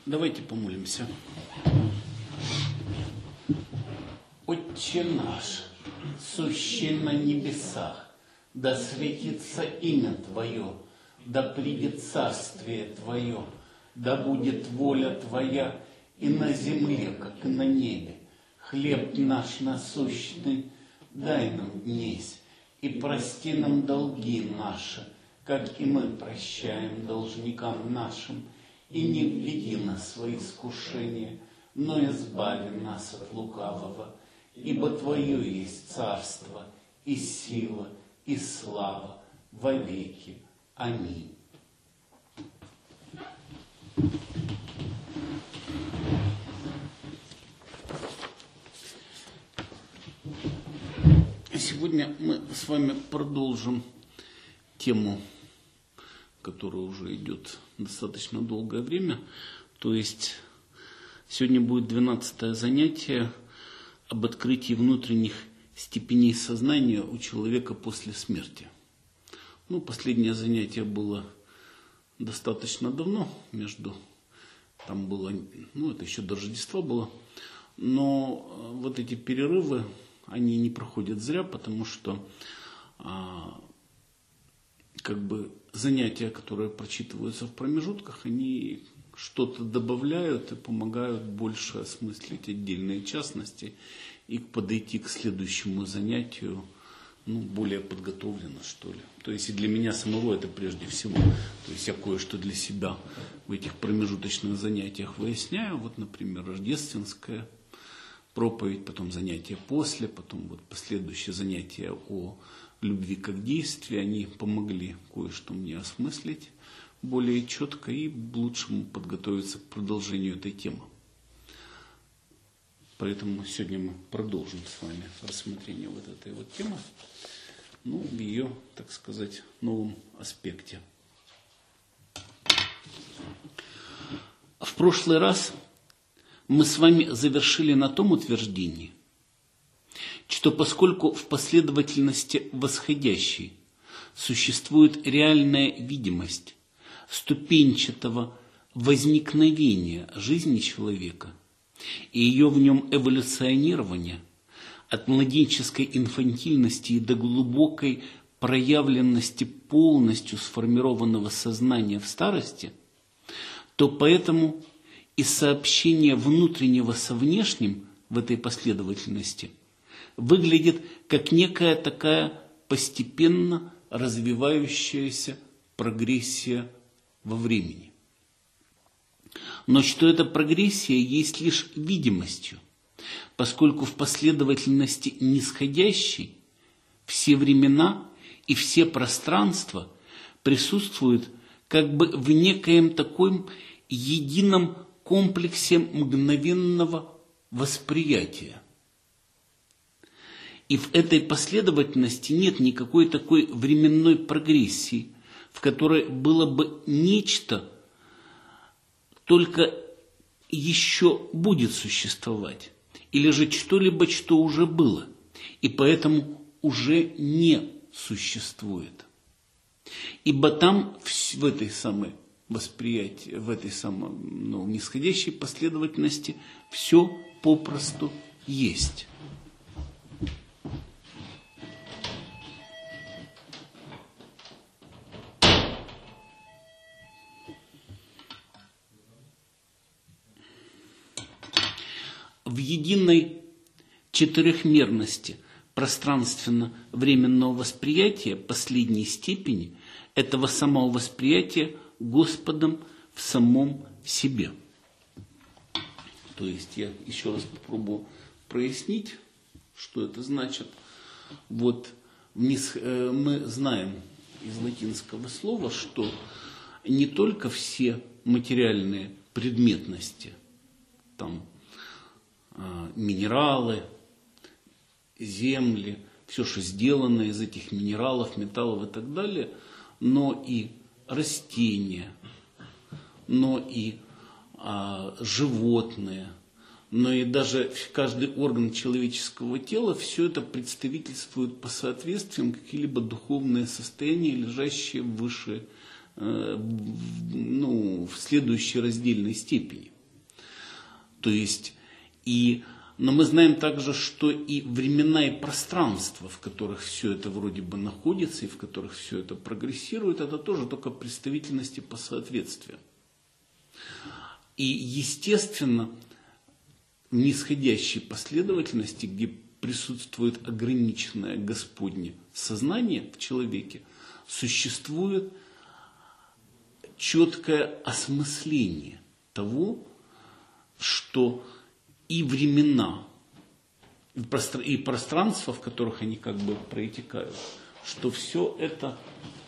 Давайте помолимся. Отче наш, сущий на небесах, да светится имя Твое, да придет царствие Твое, да будет воля Твоя и на земле, как и на небе. Хлеб наш насущный дай нам днесь, и прости нам долги наши, как и мы прощаем должникам нашим, и не введи нас во искушение, но избави нас от лукавого. Ибо Твое есть царство, и сила, и слава во веки. Аминь. Сегодня мы с вами продолжим тему, которая уже идет достаточно долгое время. То есть сегодня будет 12-е занятие об открытии внутренних степеней сознания у человека после смерти. Последнее занятие было достаточно давно, там было, это еще до Рождества было, но вот эти перерывы, они не проходят зря, потому что занятия, которые прочитываются в промежутках, они что-то добавляют и помогают больше осмыслить отдельные частности и подойти к следующему занятию более подготовленно, что ли. То есть и для меня самого это прежде всего. То есть я кое-что для себя в этих промежуточных занятиях выясняю. Вот, например, рождественская проповедь, потом занятия после, потом последующие занятия о любви как действии, они помогли кое-что мне осмыслить более четко и лучше подготовиться к продолжению этой темы. Поэтому сегодня мы продолжим с вами рассмотрение вот этой темы, в ее, так сказать, новом аспекте. В прошлый раз мы с вами завершили на том утверждении, что поскольку в последовательности восходящей существует реальная видимость ступенчатого возникновения жизни человека и ее в нем эволюционирования от младенческой инфантильности и до глубокой проявленности полностью сформированного сознания в старости, то поэтому и сообщение внутреннего со внешним в этой последовательности выглядит как некая такая постепенно развивающаяся прогрессия во времени. Но что эта прогрессия есть лишь видимостью, поскольку в последовательности нисходящей все времена и все пространства присутствуют в некоем таком едином комплексе мгновенного восприятия. И в этой последовательности нет никакой такой временной прогрессии, в которой было бы нечто, только еще будет существовать, или же что-либо, что уже было, и поэтому уже не существует. Ибо там, в этой самой восприятии, в этой самой нисходящей последовательности, все попросту есть. В единой четырехмерности пространственно-временного восприятия последней степени этого самого восприятия Господом в самом себе. То есть я еще раз попробую прояснить, что это значит. Мы знаем из латинского слова, что не только все материальные предметности, минералы, земли, все, что сделано из этих минералов, металлов и так далее, но и растения, но и животные, но и даже каждый орган человеческого тела, все это представительствует по соответствиям какие-либо духовные состояния, лежащие выше, в следующей раздельной степени. То есть, но мы знаем также, что и времена, и пространства, в которых все это вроде бы находится, и в которых все это прогрессирует, это тоже только представительности по соответствию. И, естественно, в нисходящей последовательности, где присутствует ограниченное Господне сознание в человеке, существует четкое осмысление того, что и времена, и пространства, в которых они как бы протекают, что все это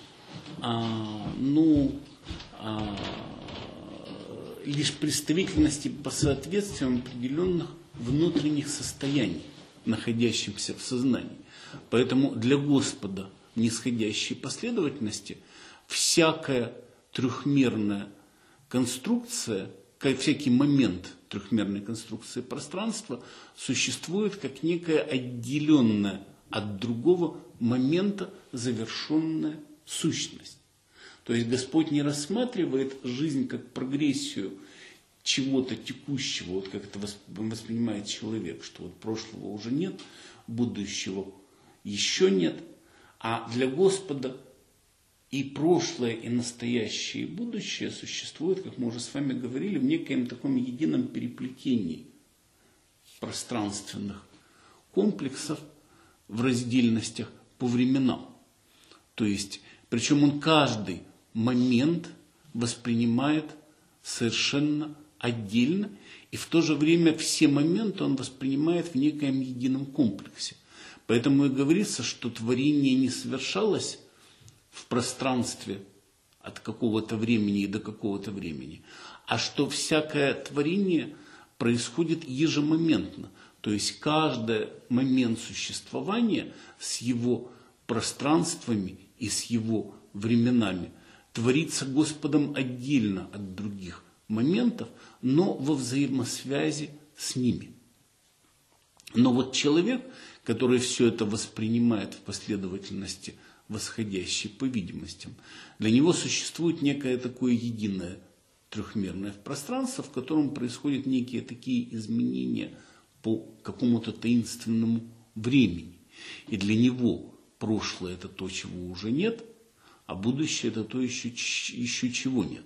лишь представительности по соответствиям определенных внутренних состояний, находящихся в сознании. Поэтому для Господа в нисходящей последовательности всякая трехмерная конструкция, всякий момент трехмерной конструкции пространства существует как некая отделенная от другого момента завершенная сущность. То есть Господь не рассматривает жизнь как прогрессию чего-то текущего, вот как это воспринимает человек, что вот прошлого уже нет, будущего еще нет, а для Господа и прошлое, и настоящее, и будущее существуют, как мы уже с вами говорили, в некоем таком едином переплетении пространственных комплексов в раздельностях по временам. То есть, причем он каждый момент воспринимает совершенно отдельно, и в то же время все моменты он воспринимает в некоем едином комплексе. Поэтому и говорится, что творение не совершалось в пространстве от какого-то времени и до какого-то времени, а что всякое творение происходит ежемоментно. То есть каждый момент существования с его пространствами и с его временами творится Господом отдельно от других моментов, но во взаимосвязи с ними. Но вот человек, который все это воспринимает в последовательности восходящей по видимостям, для него существует некое такое единое трехмерное пространство, в котором происходят некие такие изменения по какому-то таинственному времени. И для него прошлое – это то, чего уже нет, а будущее – это то, еще чего нет.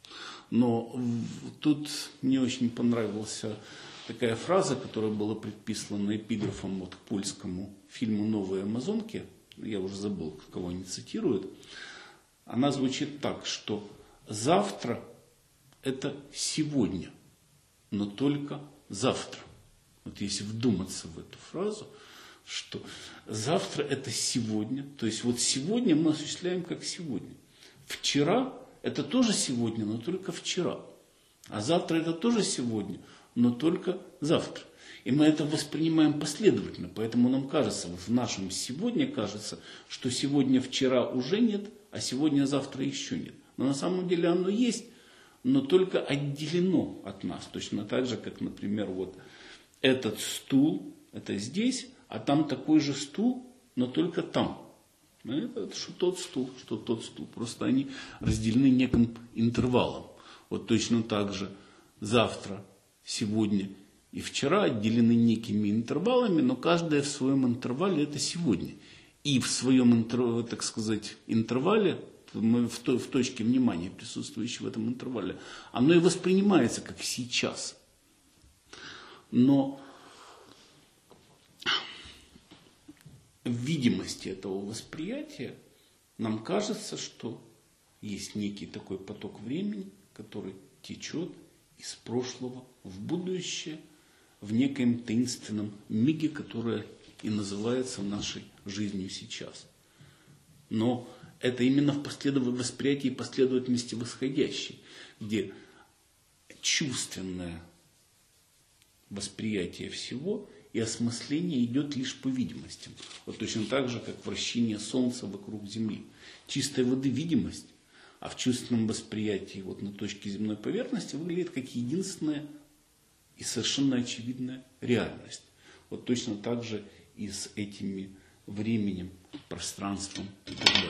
Но тут мне очень понравилась такая фраза, которая была предписана эпиграфом к польскому фильму «Новые амазонки». Я уже забыл, кого они цитируют. Она звучит так, что завтра – это сегодня, но только завтра. Вот если вдуматься в эту фразу, что завтра – это сегодня, то есть вот сегодня мы осуществляем как сегодня. Вчера – это тоже сегодня, но только вчера. А завтра – это тоже сегодня, но только завтра. И мы это воспринимаем последовательно, поэтому нам кажется, вот в нашем сегодня кажется, что сегодня вчера уже нет, а сегодня завтра еще нет. Но на самом деле оно есть, но только отделено от нас. Точно так же, как, например, вот этот стул, это здесь, а там такой же стул, но только там. Это что тот стул, что тот стул. Просто они разделены неким интервалом. Вот точно так же завтра, сегодня и вчера отделены некими интервалами, но каждая в своем интервале это сегодня. И в своем, так сказать, интервале, в точке внимания, присутствующей в этом интервале, оно и воспринимается как сейчас. Но в видимости этого восприятия нам кажется, что есть некий такой поток времени, который течет из прошлого в будущее, в некоем таинственном миге, которое и называется нашей жизнью сейчас. Но это именно в восприятии последовательности восходящей, где чувственное восприятие всего и осмысление идет лишь по видимостям. Вот точно так же, как вращение Солнца вокруг Земли. Чистой воды видимость, а в чувственном восприятии вот на точке земной поверхности выглядит как единственная и совершенно очевидная реальность. Вот точно так же и с этими временем, пространством и так далее.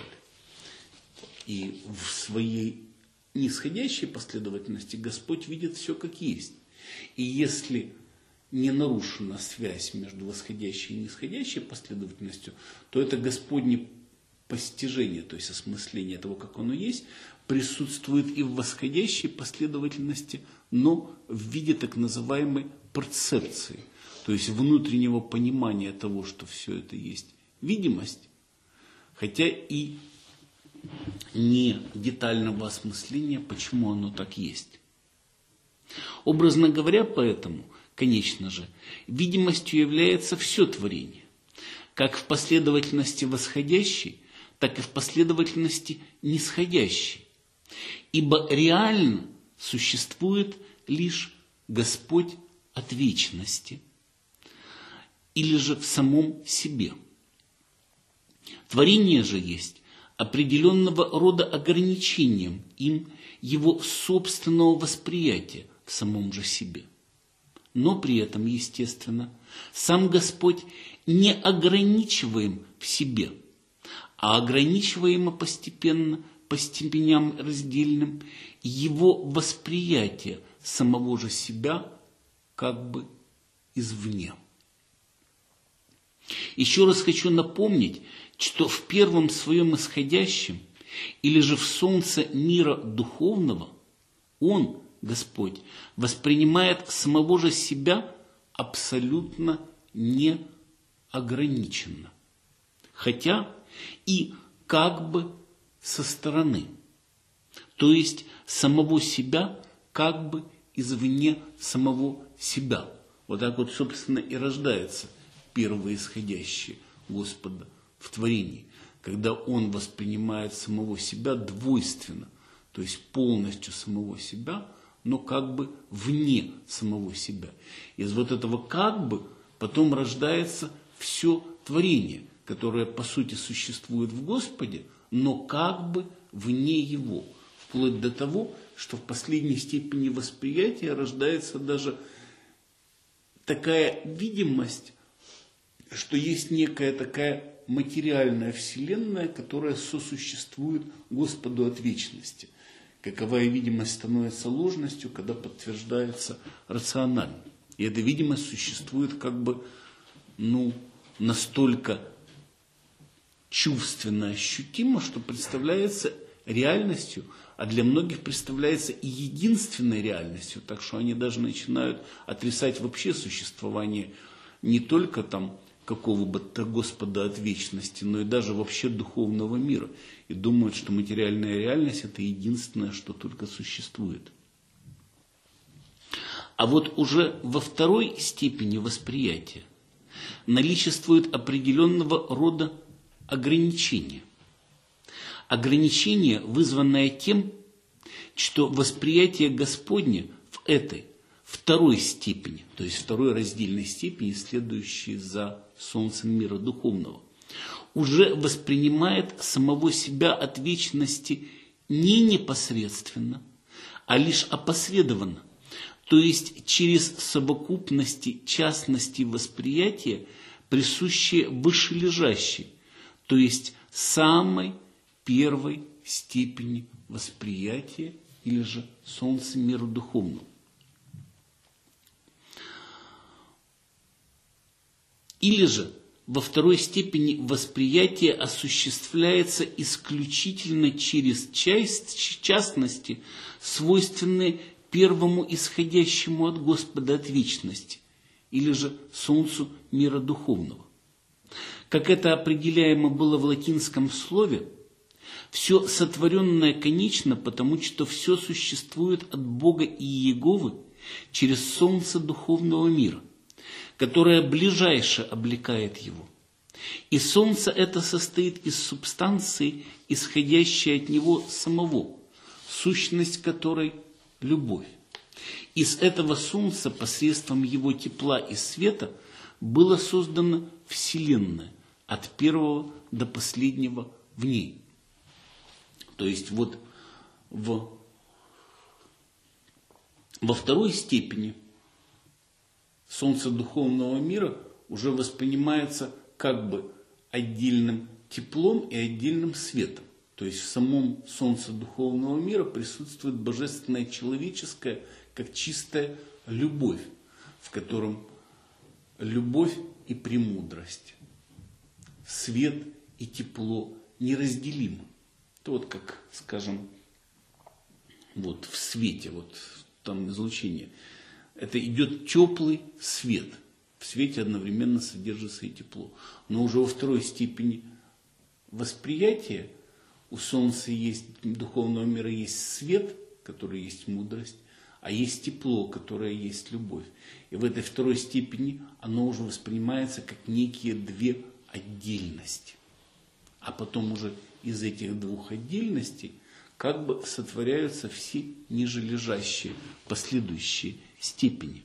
И в своей нисходящей последовательности Господь видит все как есть. И если не нарушена связь между восходящей и нисходящей последовательностью, то это Господне постижение, то есть осмысление того, как оно есть, присутствует и в восходящей последовательности, но в виде так называемой перцепции, то есть внутреннего понимания того, что все это есть видимость, хотя и не детального осмысления, почему оно так есть. Образно говоря, поэтому, конечно же, видимостью является все творение, как в последовательности восходящей, так и в последовательности нисходящей. Ибо реально существует лишь Господь от вечности, или же в самом себе. Творение же есть определенного рода ограничением им его собственного восприятия в самом же себе. Но при этом, естественно, сам Господь не ограничиваем в себе, а ограничиваемо постепенно, по степеням раздельным, его восприятие самого же себя как бы извне. Еще раз хочу напомнить, что в первом своем исходящем, или же в солнце мира духовного, Он, Господь, воспринимает самого же себя абсолютно неограниченно, хотя и как бы со стороны, то есть самого себя как бы извне самого себя. Вот так вот, собственно, и рождается первое исходящее Господа в творении, когда Он воспринимает самого себя двойственно, то есть полностью самого себя, но как бы вне самого себя. Из вот этого как бы потом рождается все творение, которое по сути существует в Господе, но как бы вне Его, вплоть до того, что в последней степени восприятия рождается даже такая видимость, что есть некая такая материальная вселенная, которая сосуществует Господу от вечности. Каковая видимость становится ложностью, когда подтверждается рационально. И эта видимость существует как бы, настолько чувственно ощутимо, что представляется реальностью, а для многих представляется и единственной реальностью, так что они даже начинают отрицать вообще существование не только там какого бы то Господа от вечности, но и даже вообще духовного мира. И думают, что материальная реальность – это единственное, что только существует. А вот уже во второй степени восприятия наличествует определенного рода ограничение. Ограничение, вызванное тем, что восприятие Господне в этой второй степени, то есть второй раздельной степени, следующей за солнцем мира духовного, уже воспринимает самого себя от вечности не непосредственно, а лишь опосредованно, то есть через совокупности частностей восприятия, присущие вышележащей, то есть самой первой степени восприятия, или же солнце мира духовного. Или же во второй степени восприятие осуществляется исключительно через частности, свойственные первому исходящему от Господа от вечности, или же солнцу мира духовного. Как это определяемо было в латинском слове, все сотворенное конечно, потому что все существует от Бога и Иеговы через солнце духовного мира, которое ближайше облекает его. И солнце это состоит из субстанции, исходящей от него самого, сущность которой – любовь. Из этого солнца посредством его тепла и света была создана Вселенная, от первого до последнего в ней. То есть вот во второй степени солнце духовного мира уже воспринимается как бы отдельным теплом и отдельным светом. То есть в самом солнце духовного мира присутствует божественное человеческое, как чистое любовь, в котором любовь и премудрость, свет и тепло неразделимы. Это вот как, скажем, вот в свете, вот там излучение. Это идет теплый свет. В свете одновременно содержится и тепло. Но уже во второй степени восприятия у Солнца есть, духовного мира есть свет, который есть мудрость, а есть тепло, которое есть любовь. И в этой второй степени оно уже воспринимается как некие две отдельности. А потом уже из этих двух отдельностей как бы сотворяются все нижележащие последующие степени.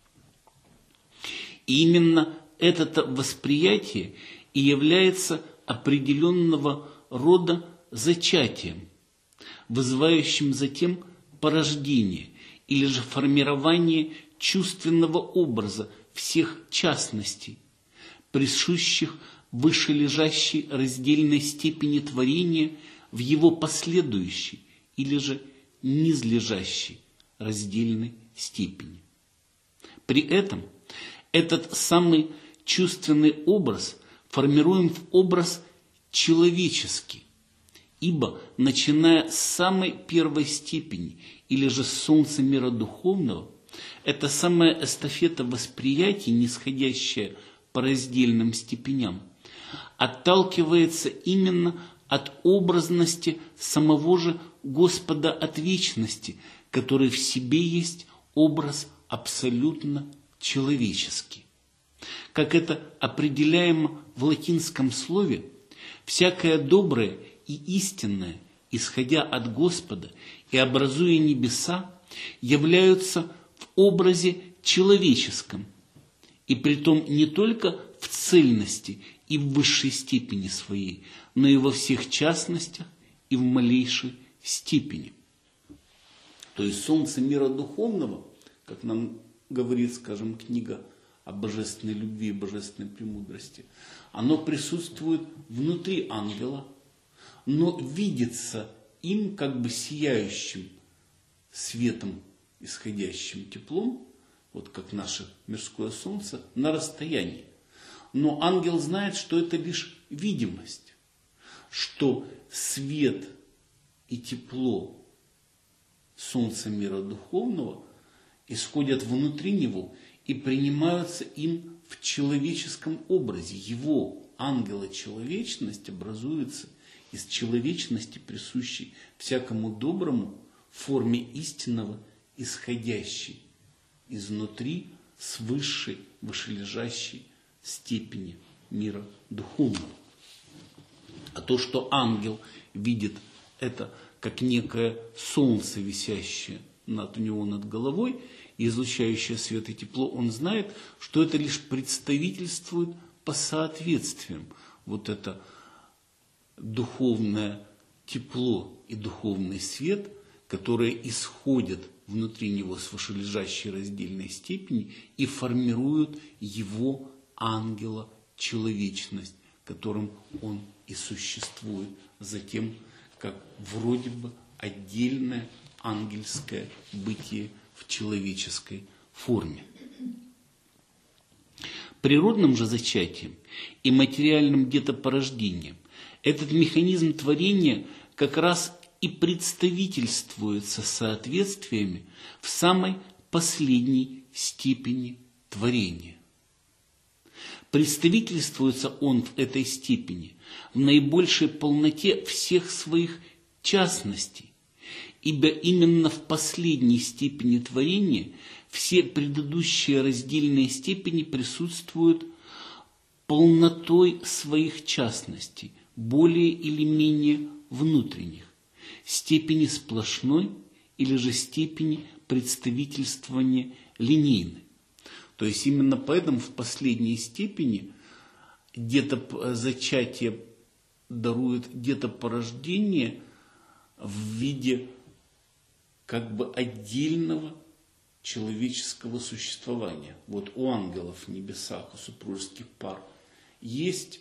И именно это восприятие и является определенного рода зачатием, вызывающим затем порождение или же формирование чувственного образа всех частностей, присущих вышележащей раздельной степени творения в его последующей или же низлежащей раздельной степени. При этом этот самый чувственный образ формируем в образ человеческий, ибо, начиная с самой первой степени, или же с солнца мира духовного, это самая эстафета восприятий, нисходящая по раздельным степеням, отталкивается именно от образности самого же Господа от вечности, который в себе есть образ абсолютно человеческий. Как это определяемо в латинском слове, всякое доброе и истинное, исходя от Господа и образуя небеса, являются в образе человеческом, и притом не только в цельности и в высшей степени своей, но и во всех частностях и в малейшей степени. То есть солнце мира духовного, как нам говорит, скажем, книга о божественной любви и божественной премудрости, оно присутствует внутри ангела, но видится им как бы сияющим светом, исходящим теплом, вот как наше мирское солнце, на расстоянии. Но ангел знает, что это лишь видимость, что свет и тепло солнца мира духовного исходят внутри него и принимаются им в человеческом образе. Его ангела-человечность образуется из человечности, присущей всякому доброму, в форме истинного, исходящей изнутри с высшей, вышележащей степени мира духовного. А то, что ангел видит это как некое солнце, висящее у него над головой и излучающее свет и тепло, он знает, что это лишь представительствует по соответствиям. Вот это духовное тепло и духовный свет, которые исходят внутри него с вышележащей раздельной степени и формируют его ангела-человечность, которым он и существует затем, как вроде бы отдельное ангельское бытие в человеческой форме. Природным же зачатием и материальным детопорождением этот механизм творения как раз и представительствуется соответствиями в самой последней степени творения. Представительствуется он в этой степени в наибольшей полноте всех своих частностей, ибо именно в последней степени творения все предыдущие раздельные степени присутствуют полнотой своих частностей, более или менее внутренних, степени сплошной или же степени представительствования линейной. То есть именно поэтому в последней степени где-то зачатие дарует где-то порождение в виде как бы отдельного человеческого существования. Вот у ангелов в небесах, у супружеских пар есть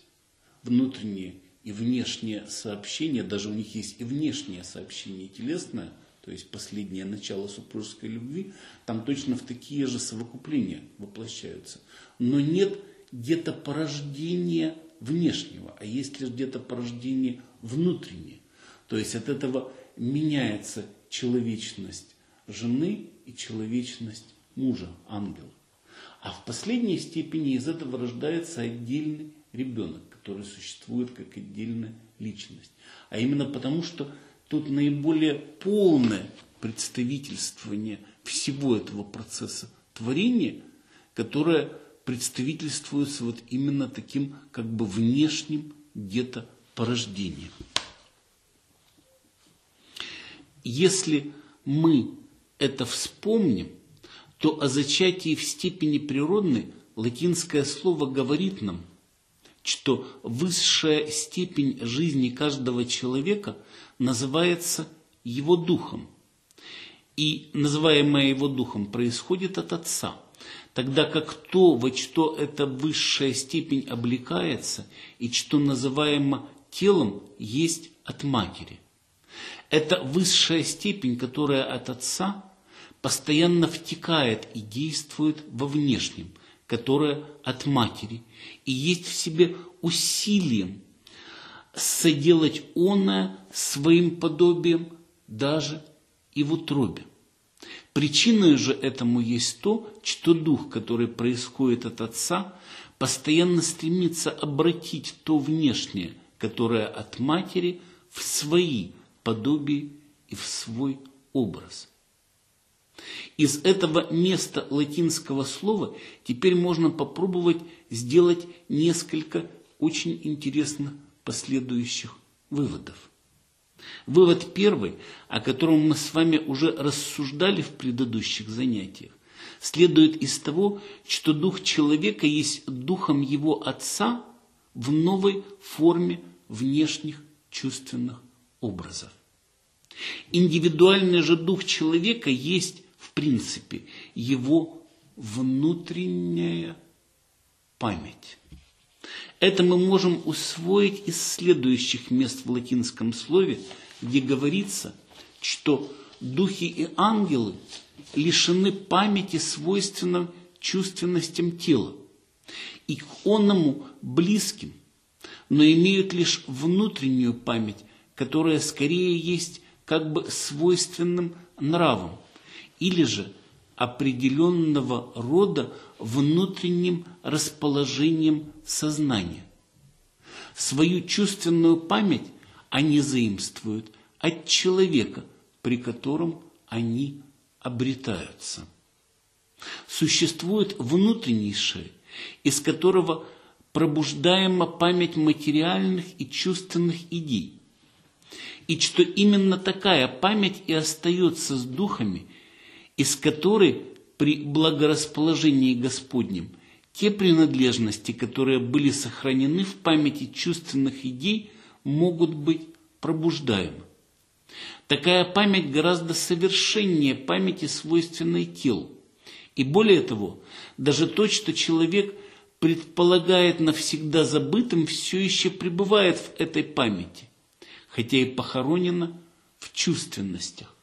внутреннее и внешнее сообщение, даже у них есть и внешнее сообщение телесное, то есть последнее начало супружеской любви, там точно в такие же совокупления воплощаются. Но нет где-то порождения внешнего, а есть лишь где-то порождение внутреннее. То есть от этого меняется человечность жены и человечность мужа, ангела. А в последней степени из этого рождается отдельный ребенок, который существует как отдельная личность. А именно потому, что тут наиболее полное представительствование всего этого процесса творения, которое представительствуется вот именно таким как бы внешним где-то порождением. Если мы это вспомним, то о зачатии в степени природной латинское слово говорит нам, что высшая степень жизни каждого человека называется его духом. И называемое его духом происходит от Отца, тогда как то, во что эта высшая степень облекается и что называемо телом, есть от Матери. Это высшая степень, которая от Отца постоянно втекает и действует во внешнем, которое от Матери, и есть в себе усилием соделать оное своим подобием даже и в утробе. Причиной же этому есть то, что дух, который происходит от Отца, постоянно стремится обратить то внешнее, которое от Матери, в свои подобие и в свой образ. Из этого места латинского слова теперь можно попробовать сделать несколько очень интересных последующих выводов. Вывод первый, о котором мы с вами уже рассуждали в предыдущих занятиях, следует из того, что дух человека есть духом его Отца в новой форме внешних чувственных образов. Индивидуальный же дух человека есть, в принципе, его внутренняя память. Это мы можем усвоить из следующих мест в латинском слове, где говорится, что духи и ангелы лишены памяти, свойственной чувственностям тела, и к оному близким, но имеют лишь внутреннюю память, которая скорее есть как бы свойственным нравом, или же определенного рода внутренним расположением сознания. Свою чувственную память они заимствуют от человека, при котором они обретаются. Существует внутреннейшее, из которого пробуждаема память материальных и чувственных идей, и что именно такая память и остается с духами, из которой при благорасположении Господнем те принадлежности, которые были сохранены в памяти чувственных идей, могут быть пробуждаемы. Такая память гораздо совершеннее памяти, свойственной телу. И более того, даже то, что человек предполагает навсегда забытым, все еще пребывает в этой памяти, хотя и похоронено в чувственностях.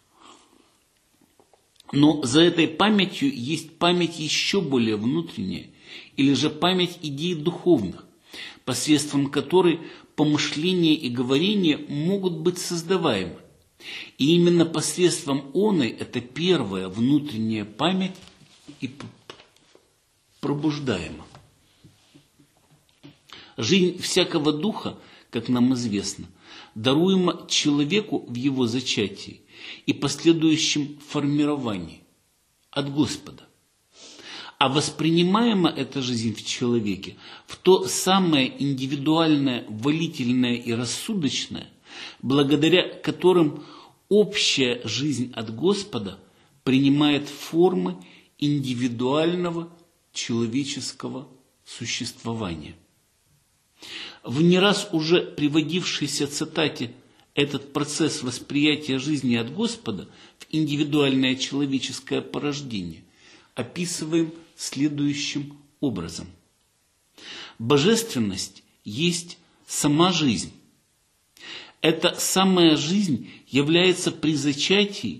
Но за этой памятью есть память еще более внутренняя, или же память идей духовных, посредством которой помышления и говорения могут быть создаваемы. И именно посредством оной эта первая внутренняя память и пробуждаема. Жизнь всякого духа, как нам известно, даруема человеку в его зачатии и последующем формировании от Господа. А воспринимаема эта жизнь в человеке в то самое индивидуальное, волительное и рассудочное, благодаря которым общая жизнь от Господа принимает формы индивидуального человеческого существования. В не раз уже приводившейся цитате этот процесс восприятия жизни от Господа в индивидуальное человеческое порождение описываем следующим образом. Божественность есть сама жизнь. Эта самая жизнь является при зачатии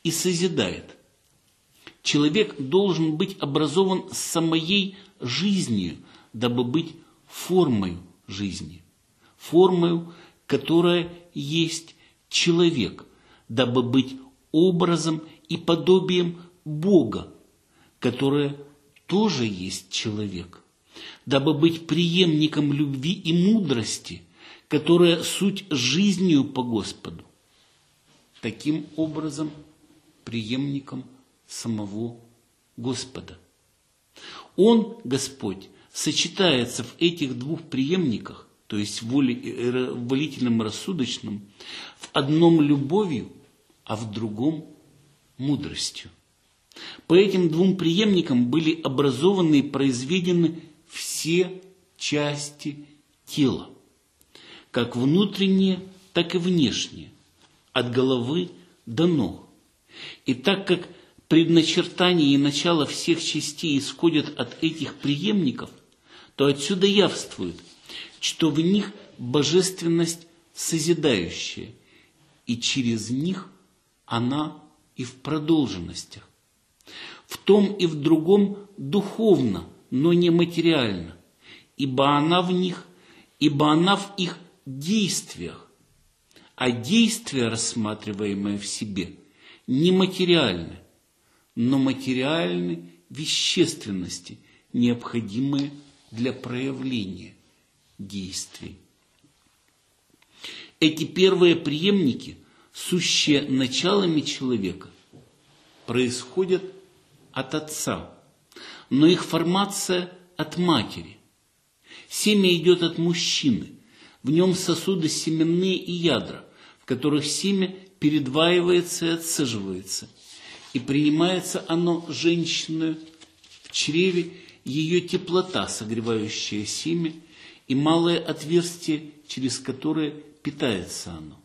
и созидает. Человек должен быть образован самой жизнью, дабы быть формою жизни, формою, которая есть человек, дабы быть образом и подобием Бога, которое тоже есть человек, дабы быть преемником любви и мудрости, которая суть жизнью по Господу. Таким образом, преемником самого Господа. Он, Господь, сочетается в этих двух преемниках, то есть волительном и рассудочном, в одном любовью, а в другом мудростью. По этим двум преемникам были образованы и произведены все части тела, как внутренние, так и внешние, от головы до ног. И так как предначертание и начало всех частей исходят от этих преемников, то отсюда явствует, что в них божественность созидающая, и через них она и в продолженностях. В том и в другом духовно, но не материально, ибо она в их действиях, а действия, рассматриваемые в себе, нематериальны, но материальны вещественности, необходимые для проявления действий. Эти первые преемники, сущие началами человека, происходят от отца, но их формация от матери. Семя идет от мужчины, в нем сосуды семенные и ядра, в которых семя передваивается и отсаживается, и принимается оно женщиной в чреве, ее теплота, согревающая семя, и малое отверстие, через которое питается оно.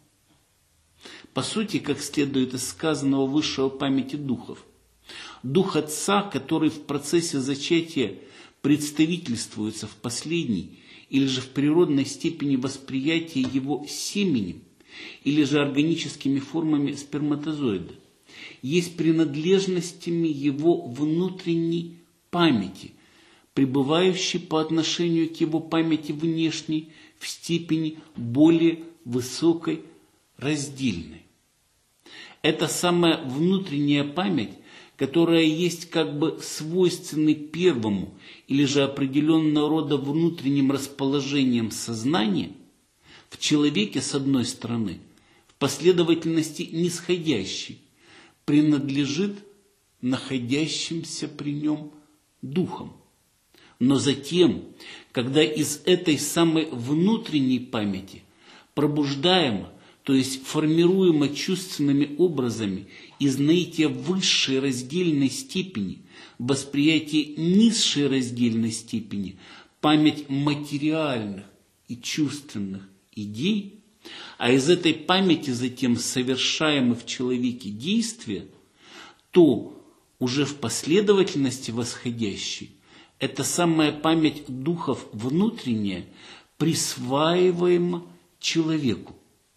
По сути, как следует из сказанного выше о памяти духов, дух отца, который в процессе зачатия представительствуется в последней или же в природной степени восприятия его семенем, или же органическими формами сперматозоида, есть принадлежностями его внутренней памяти, пребывающей по отношению к его памяти внешней в степени более высокой раздельной. Это самая внутренняя память, которая есть как бы свойственной первому или же определенного рода внутренним расположением сознания, в человеке, с одной стороны, в последовательности нисходящей, принадлежит находящимся при нем духам. Но затем, когда из этой самой внутренней памяти пробуждаемо, то есть формируемо чувственными образами из наития высшей раздельной степени, восприятие низшей раздельной степени, память материальных и чувственных идей, а из этой памяти затем совершаемы в человеке действия, то уже в последовательности восходящей эта самая память духов внутренняя присваиваема человеку,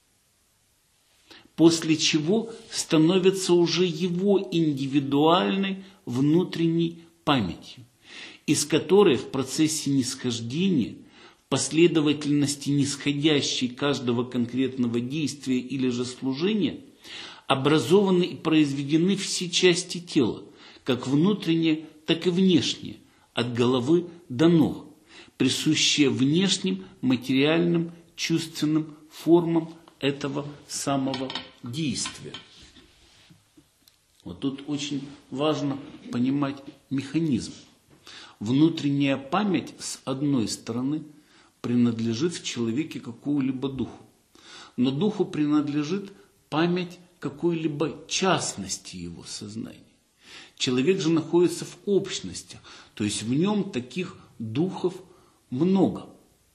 после чего становится уже его индивидуальной внутренней памятью, из которой в процессе нисхождения, в последовательности нисходящей каждого конкретного действия или же служения, образованы и произведены все части тела, как внутренние, так и внешние, от головы до ног, присущие внешним материальным чувственным формам этого самого действия. Вот тут очень важно понимать механизм. Внутренняя память, с одной стороны, принадлежит в человеке какому-либо духу, но духу принадлежит память какой-либо частности его сознания. Человек же находится в общностях, то есть в нем таких духов много.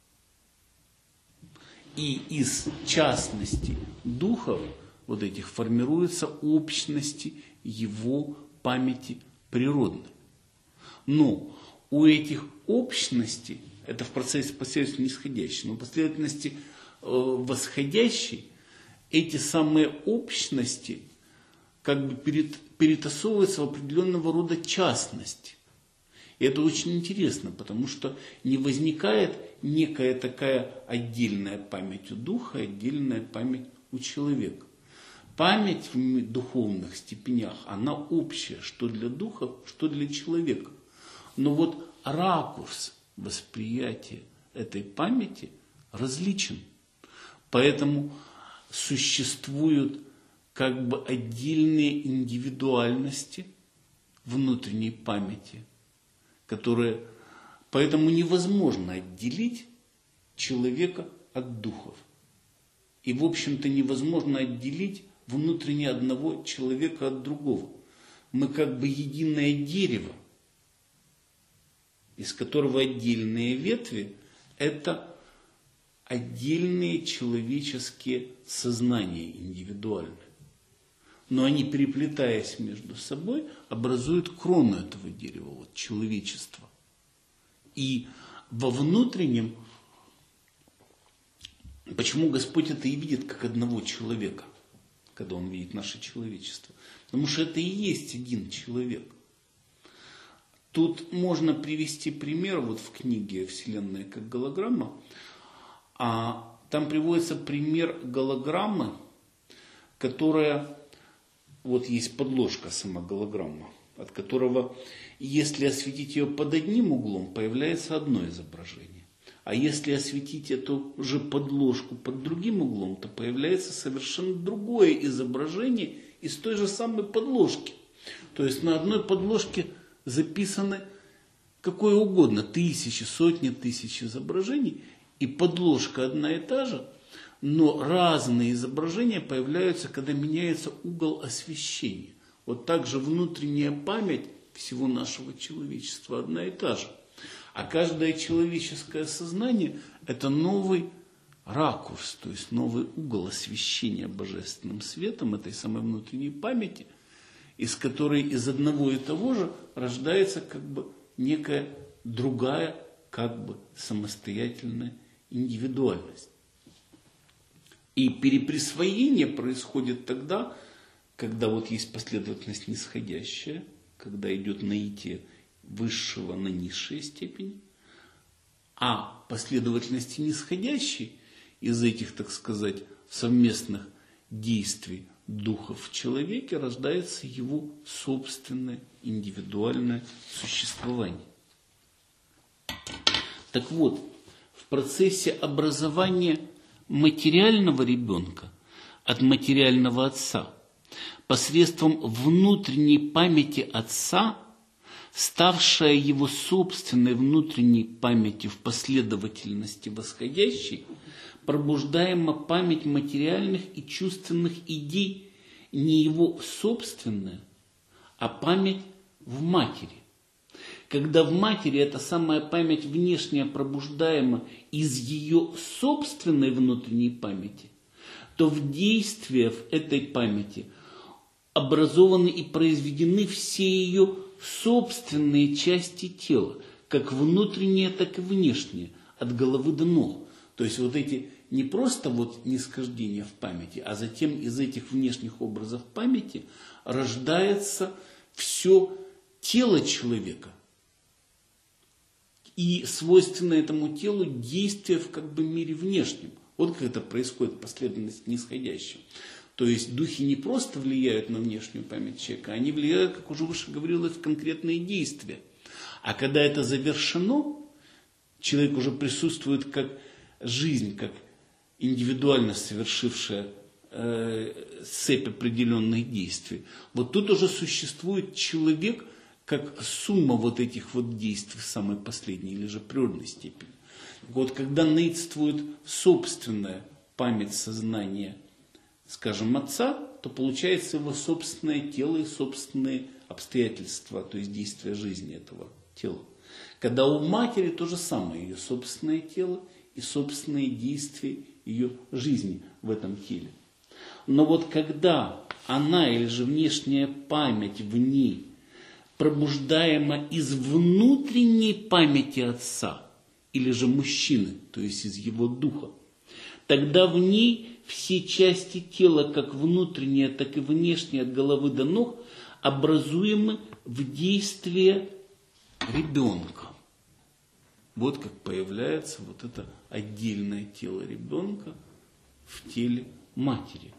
И из частности духов вот этих формируются общности его памяти природной. Но у этих общностей, это в процессе последовательности нисходящей, но в последовательности восходящей, эти самые общности как бы перетасовывается в определенного рода частности. И это очень интересно, потому что не возникает некая такая отдельная память у духа, отдельная память у человека. Память в духовных степенях, она общая, что для духа, что для человека. Но вот ракурс восприятия этой памяти различен. Поэтому существуют как бы отдельные индивидуальности внутренней памяти, которые... Поэтому невозможно отделить человека от духов. И, в общем-то, невозможно отделить внутренне одного человека от другого. Мы как бы единое дерево, из которого отдельные ветви – это отдельные человеческие сознания индивидуальные. Но они, переплетаясь между собой, образуют крону этого дерева, вот, человечества. И во внутреннем, почему Господь это и видит как одного человека, когда Он видит наше человечество? Потому что это и есть один человек. Тут можно привести пример, вот в книге «Вселенная как голограмма», там приводится пример голограммы, которая, вот есть подложка сама голограмма, от которого, если осветить ее под одним углом, появляется одно изображение. А если осветить эту же подложку под другим углом, то появляется совершенно другое изображение из той же самой подложки. То есть на одной подложке записаны какое угодно, тысячи, сотни тысяч изображений, и подложка одна и та же, но разные изображения появляются, когда меняется угол освещения. Вот так же внутренняя память всего нашего человечества одна и та же. А каждое человеческое сознание – это новый ракурс, то есть новый угол освещения божественным светом этой самой внутренней памяти, из которой из одного и того же рождается как бы некая другая, как бы самостоятельная индивидуальность. И переприсвоение происходит тогда, когда вот есть последовательность нисходящая, когда идет наитие высшего на низшие степени, а последовательности нисходящей из этих, так сказать, совместных действий духов в человеке рождается его собственное индивидуальное существование. Так вот, в процессе образования материального ребенка от материального отца посредством внутренней памяти отца, ставшая его собственной внутренней памятью в последовательности восходящей, пробуждаема память материальных и чувственных идей не его собственная, а память в матери. Когда в матери эта самая память внешняя пробуждаема из ее собственной внутренней памяти, то в действиях этой памяти образованы и произведены все ее собственные части тела, как внутренние, так и внешние, от головы до ног. То есть вот эти не просто вот нисхождения в памяти, а затем из этих внешних образов памяти рождается все тело человека. И свойственно этому телу действие в как бы мире внешнем. Вот как это происходит, последовательность нисходящая. То есть духи не просто влияют на внешнюю память человека, они влияют, как уже выше говорилось, в конкретные действия. А когда это завершено, человек уже присутствует как жизнь, как индивидуально совершившая цепь определенных действий. Вот тут уже существует человек как сумма вот этих вот действий в самой последней или же природной степени. Вот когда наидствует собственная память сознания, скажем, отца, то получается его собственное тело и собственные обстоятельства, то есть действия жизни этого тела. Когда у матери то же самое, ее собственное тело и собственные действия ее жизни в этом теле. Но вот когда она или же внешняя память в ней пробуждаема из внутренней памяти отца или же мужчины, то есть из его духа, тогда в ней все части тела, как внутренние, так и внешние, от головы до ног, образуемы в действие ребенка. Вот как появляется вот это отдельное тело ребенка в теле матери.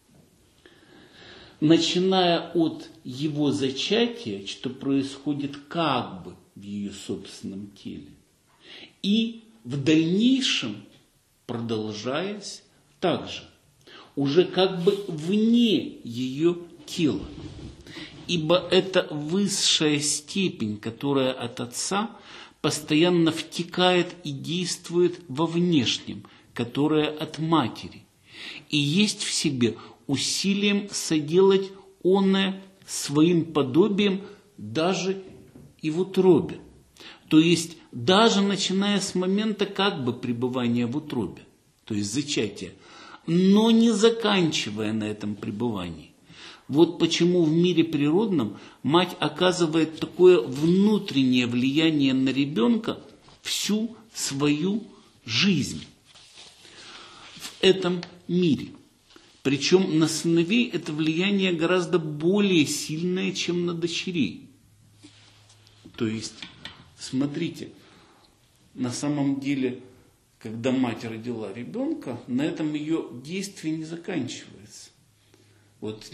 Начиная от его зачатия, что происходит как бы в ее собственном теле, и в дальнейшем продолжаясь также, уже как бы вне ее тела. Ибо это высшая степень, которая от Отца постоянно втекает и действует во внешнем, которое от Матери, и есть в себе усилием соделать оное своим подобием даже и в утробе. То есть даже начиная с момента как бы пребывания в утробе, то есть зачатия, но не заканчивая на этом пребывании. Вот почему в мире природном мать оказывает такое внутреннее влияние на ребенка всю свою жизнь в этом мире. Причем на сыновей это влияние гораздо более сильное, чем на дочерей. То есть, смотрите, на самом деле, когда мать родила ребенка, на этом ее действие не заканчивается. Вот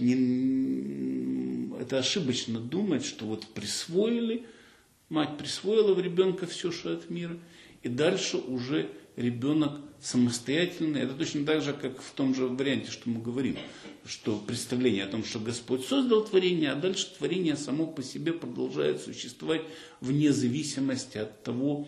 это ошибочно думать, что вот мать присвоила в ребенка все, что от мира, и дальше уже ребенок самостоятельный. Это точно так же, как в том же варианте, что мы говорим, что представление о том, что Господь создал творение, а дальше творение само по себе продолжает существовать вне зависимости от того,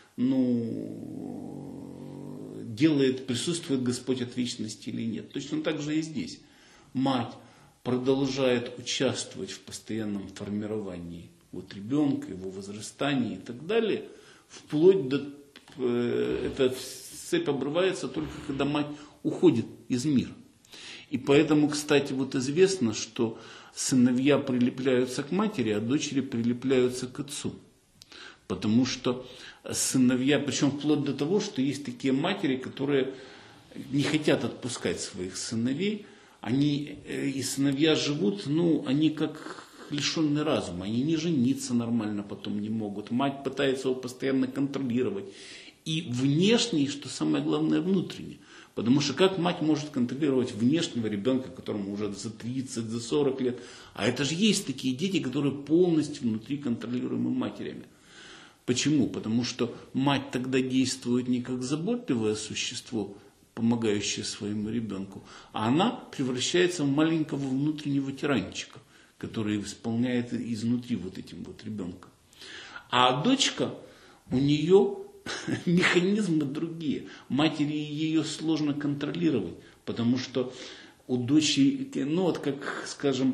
присутствует Господь от вечности или нет. Точно так же и здесь. Мать продолжает участвовать в постоянном формировании ребенка, его возрастании и так далее, вплоть до... Эта цепь обрывается только когда мать уходит из мира. И поэтому, кстати, известно, что сыновья прилепляются к матери, а дочери прилепляются к отцу. Потому что сыновья, причем вплоть до того, что есть такие матери, которые не хотят отпускать своих сыновей, и сыновья живут, они как лишенные разума, они не жениться нормально потом не могут. Мать пытается его постоянно контролировать. И внешне, и что самое главное, внутренне. Потому что как мать может контролировать внешнего ребенка, которому уже за 30, за 40 лет? А это же есть такие дети, которые полностью внутри контролируемы матерями. Почему? Потому что мать тогда действует не как заботливое существо, помогающее своему ребенку, а она превращается в маленького внутреннего тиранчика, который исполняет изнутри этим ребенка. А дочка, у нее механизмы другие. Матери ее сложно контролировать, потому что у дочери, как, скажем,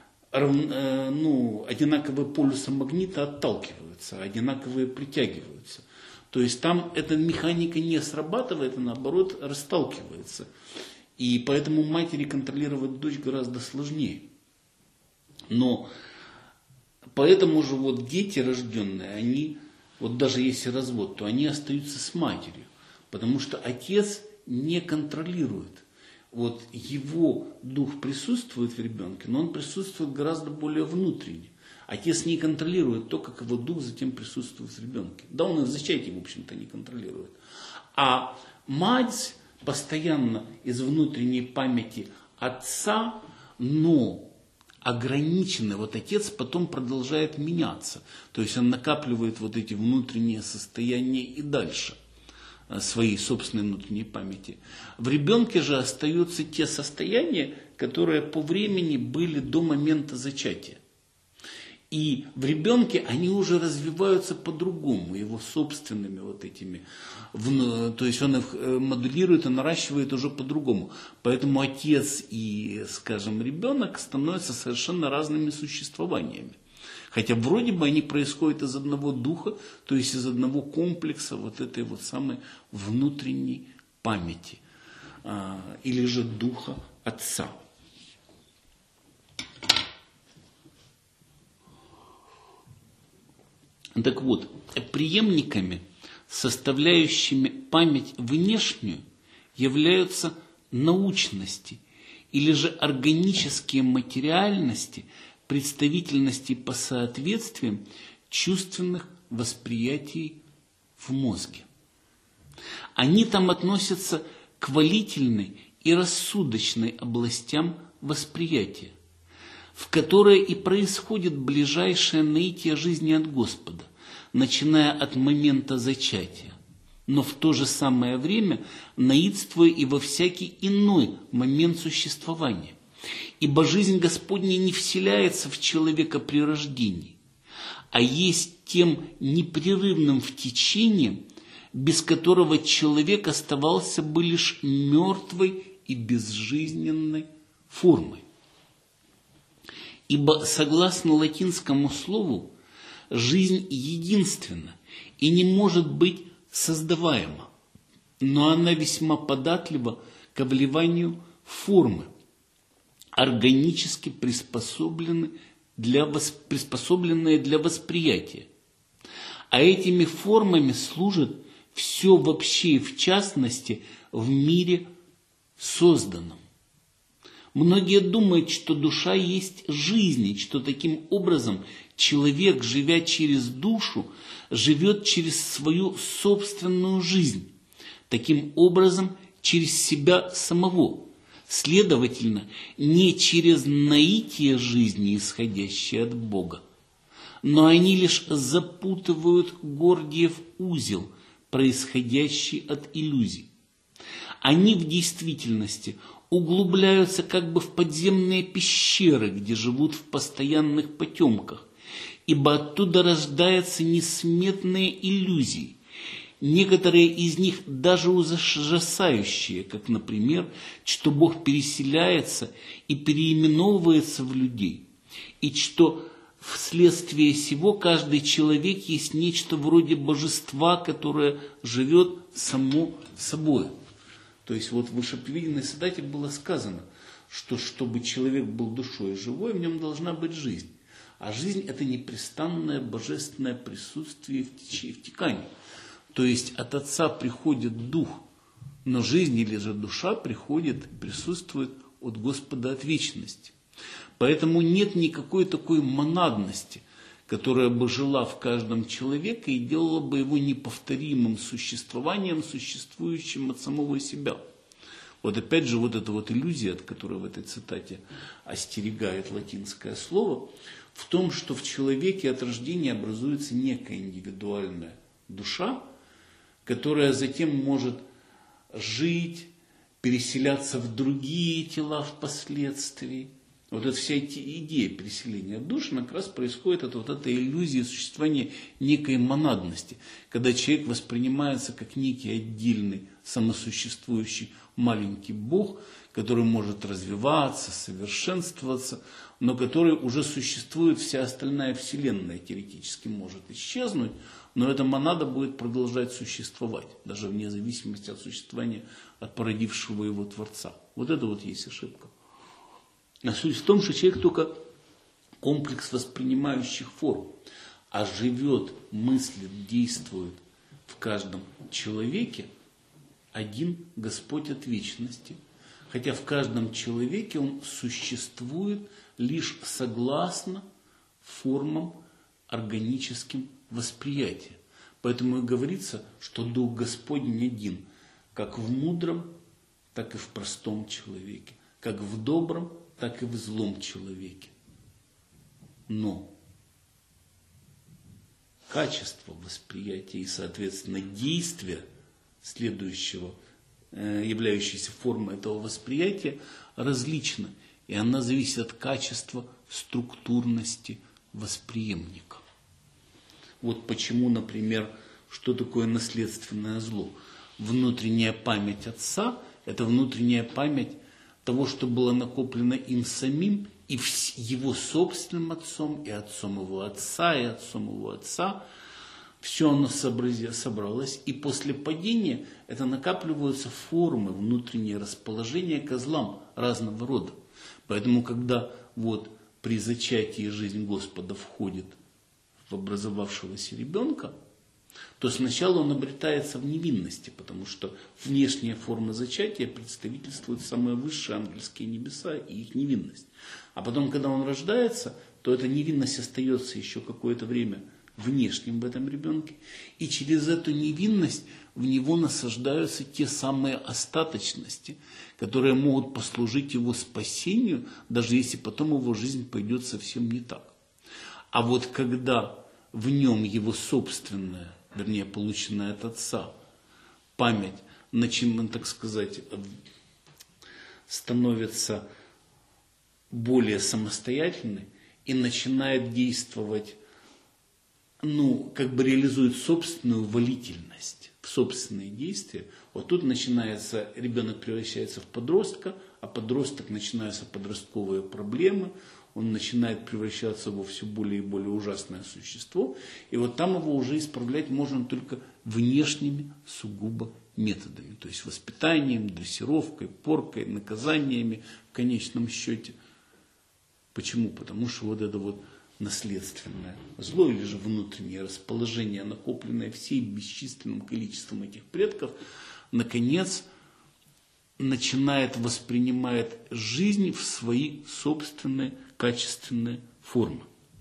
одинаковые полюсы магнита отталкиваются, одинаковые притягиваются. То есть там эта механика не срабатывает, а наоборот расталкивается. И поэтому матери контролировать дочь гораздо сложнее. Но поэтому же дети рожденные, они, даже если развод, то они остаются с матерью. Потому что отец не контролирует. Его дух присутствует в ребенке, но он присутствует гораздо более внутренне. Отец не контролирует то, как его дух затем присутствует в ребенке. Да, он и в зачатии, в общем-то, не контролирует. А мать постоянно из внутренней памяти отца, но ограниченный. Отец потом продолжает меняться. То есть он накапливает эти внутренние состояния и дальше своей собственной внутренней памяти. В ребенке же остаются те состояния, которые по времени были до момента зачатия. И в ребенке они уже развиваются по-другому, его собственными этими. То есть он их моделирует и наращивает уже по-другому. Поэтому отец и, скажем, ребенок становятся совершенно разными существованиями. Хотя вроде бы они происходят из одного духа, то есть из одного комплекса этой самой внутренней памяти. Или же духа отца. Так преемниками, составляющими память внешнюю, являются научности или же органические материальности, представительности по соответствиям чувственных восприятий в мозге. Они там относятся к валительной и рассудочной областям восприятия, в которой и происходит ближайшее наитие жизни от Господа, начиная от момента зачатия, но в то же самое время наитствуя и во всякий иной момент существования. Ибо жизнь Господня не вселяется в человека при рождении, а есть тем непрерывным втечением, без которого человек оставался бы лишь мертвой и безжизненной формой. Ибо, согласно латинскому слову, жизнь единственна и не может быть создаваема, но она весьма податлива к обливанию формы, органически приспособленные для восприятия. А этими формами служит все вообще и в частности в мире созданном. Многие думают, что душа есть жизнь, и что таким образом человек, живя через душу, живет через свою собственную жизнь, таким образом через себя самого, следовательно, не через наитие жизни, исходящее от Бога, но они лишь запутывают Гордиев узел, происходящий от иллюзий. Они в действительности углубляются как бы в подземные пещеры, где живут в постоянных потемках, ибо оттуда рождаются несметные иллюзии, некоторые из них даже ужасающие, как, например, что Бог переселяется и переименовывается в людей, и что вследствие сего каждый человек есть нечто вроде божества, которое живет само собой. То есть вот в вышеприведенной цитате было сказано, что чтобы человек был душой живой, в нем должна быть жизнь. А жизнь – это непрестанное божественное присутствие в втекании. То есть от Отца приходит Дух, но жизнь или же душа приходит, присутствует от Господа от вечности. Поэтому нет никакой такой монадности, которая бы жила в каждом человеке и делала бы его неповторимым существованием, существующим от самого себя. Вот опять же вот эта вот иллюзия, от которой в этой цитате остерегает латинское слово, в том, что в человеке от рождения образуется некая индивидуальная душа, которая затем может жить, переселяться в другие тела впоследствии. Вот эта вся идея переселения душ, она как раз происходит от вот этой иллюзии существования некой монадности, когда человек воспринимается как некий отдельный, самосуществующий маленький Бог, который может развиваться, совершенствоваться, но который уже существует, вся остальная вселенная теоретически может исчезнуть, но эта монада будет продолжать существовать, даже вне зависимости от существования, от породившего его Творца. Вот это вот есть ошибка. А суть в том, что человек только комплекс воспринимающих форм, а живет, мыслит, действует в каждом человеке один Господь от вечности. Хотя в каждом человеке он существует лишь согласно формам органическим восприятия. Поэтому и говорится, что Дух Господень один, как в мудром, так и в простом человеке, как в добром, так и в злом человеке. Но качество восприятия и, соответственно, действия следующего, являющейся формой этого восприятия, различно. И она зависит от качества структурности восприемника. Вот почему, например, что такое наследственное зло? Внутренняя память отца – это внутренняя память того, что было накоплено им самим, и его собственным отцом, и отцом его отца, и отцом его отца. Все оно собралось, и после падения это накапливаются формы, внутренние расположения к злам разного рода. Поэтому, когда вот при зачатии жизнь Господа входит в образовавшегося ребенка, то сначала он обретается в невинности, потому что внешняя форма зачатия представительствует самые высшие ангельские небеса и их невинность. А потом, когда он рождается, то эта невинность остается еще какое-то время внешним в этом ребенке. И через эту невинность в него насаждаются те самые остаточности, которые могут послужить его спасению, даже если потом его жизнь пойдет совсем не так. А вот когда в нем его собственная, вернее, полученная от отца, память, так сказать, становится более самостоятельной и начинает действовать, реализует собственную волительность в собственные действия, вот тут начинается, ребенок превращается в подростка, а подросток начинаются подростковые проблемы, он начинает превращаться во все более и более ужасное существо, и вот там его уже исправлять можно только внешними сугубо методами, то есть воспитанием, дрессировкой, поркой, наказаниями в конечном счете. Почему? Потому что вот это вот наследственное зло или же внутреннее расположение, накопленное всем бесчисленным количеством этих предков, наконец начинает воспринимать жизнь в свои собственные качественные формы.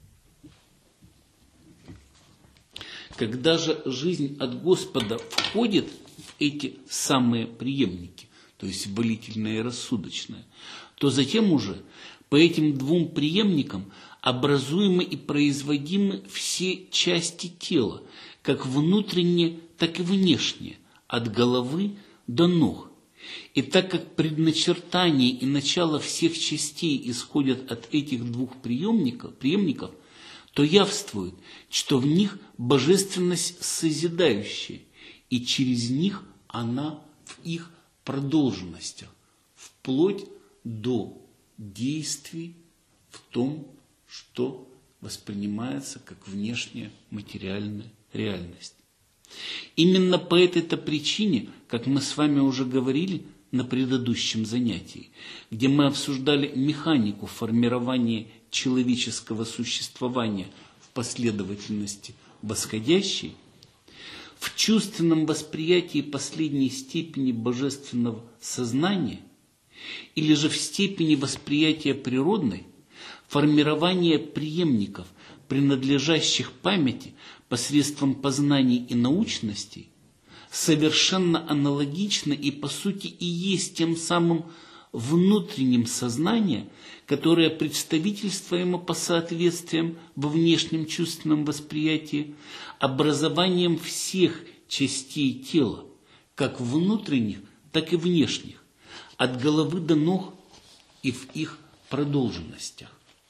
Когда же жизнь от Господа входит в эти самые преемники, то есть волительное и рассудочное, то затем уже по этим двум преемникам образуемы и производимы все части тела, как внутренние, так и внешние, от головы до ног. И так как предначертание и начало всех частей исходят от этих двух преемников, то явствует, что в них божественность созидающая, и через них она в их продолженностях, вплоть до действий в том, что воспринимается как внешняя материальная реальность. Именно по этой-то причине, как мы с вами уже говорили на предыдущем занятии, где мы обсуждали механику формирования человеческого существования в последовательности восходящей, в чувственном восприятии последней степени божественного сознания или же в степени восприятия природной, формирование преемников, принадлежащих памяти посредством познаний и научностей, совершенно аналогично и по сути и есть тем самым внутренним сознанием, которое представительствуемо по соответствиям во внешнем чувственном восприятии, образованием всех частей тела, как внутренних, так и внешних, от головы до ног и в их продолженностях.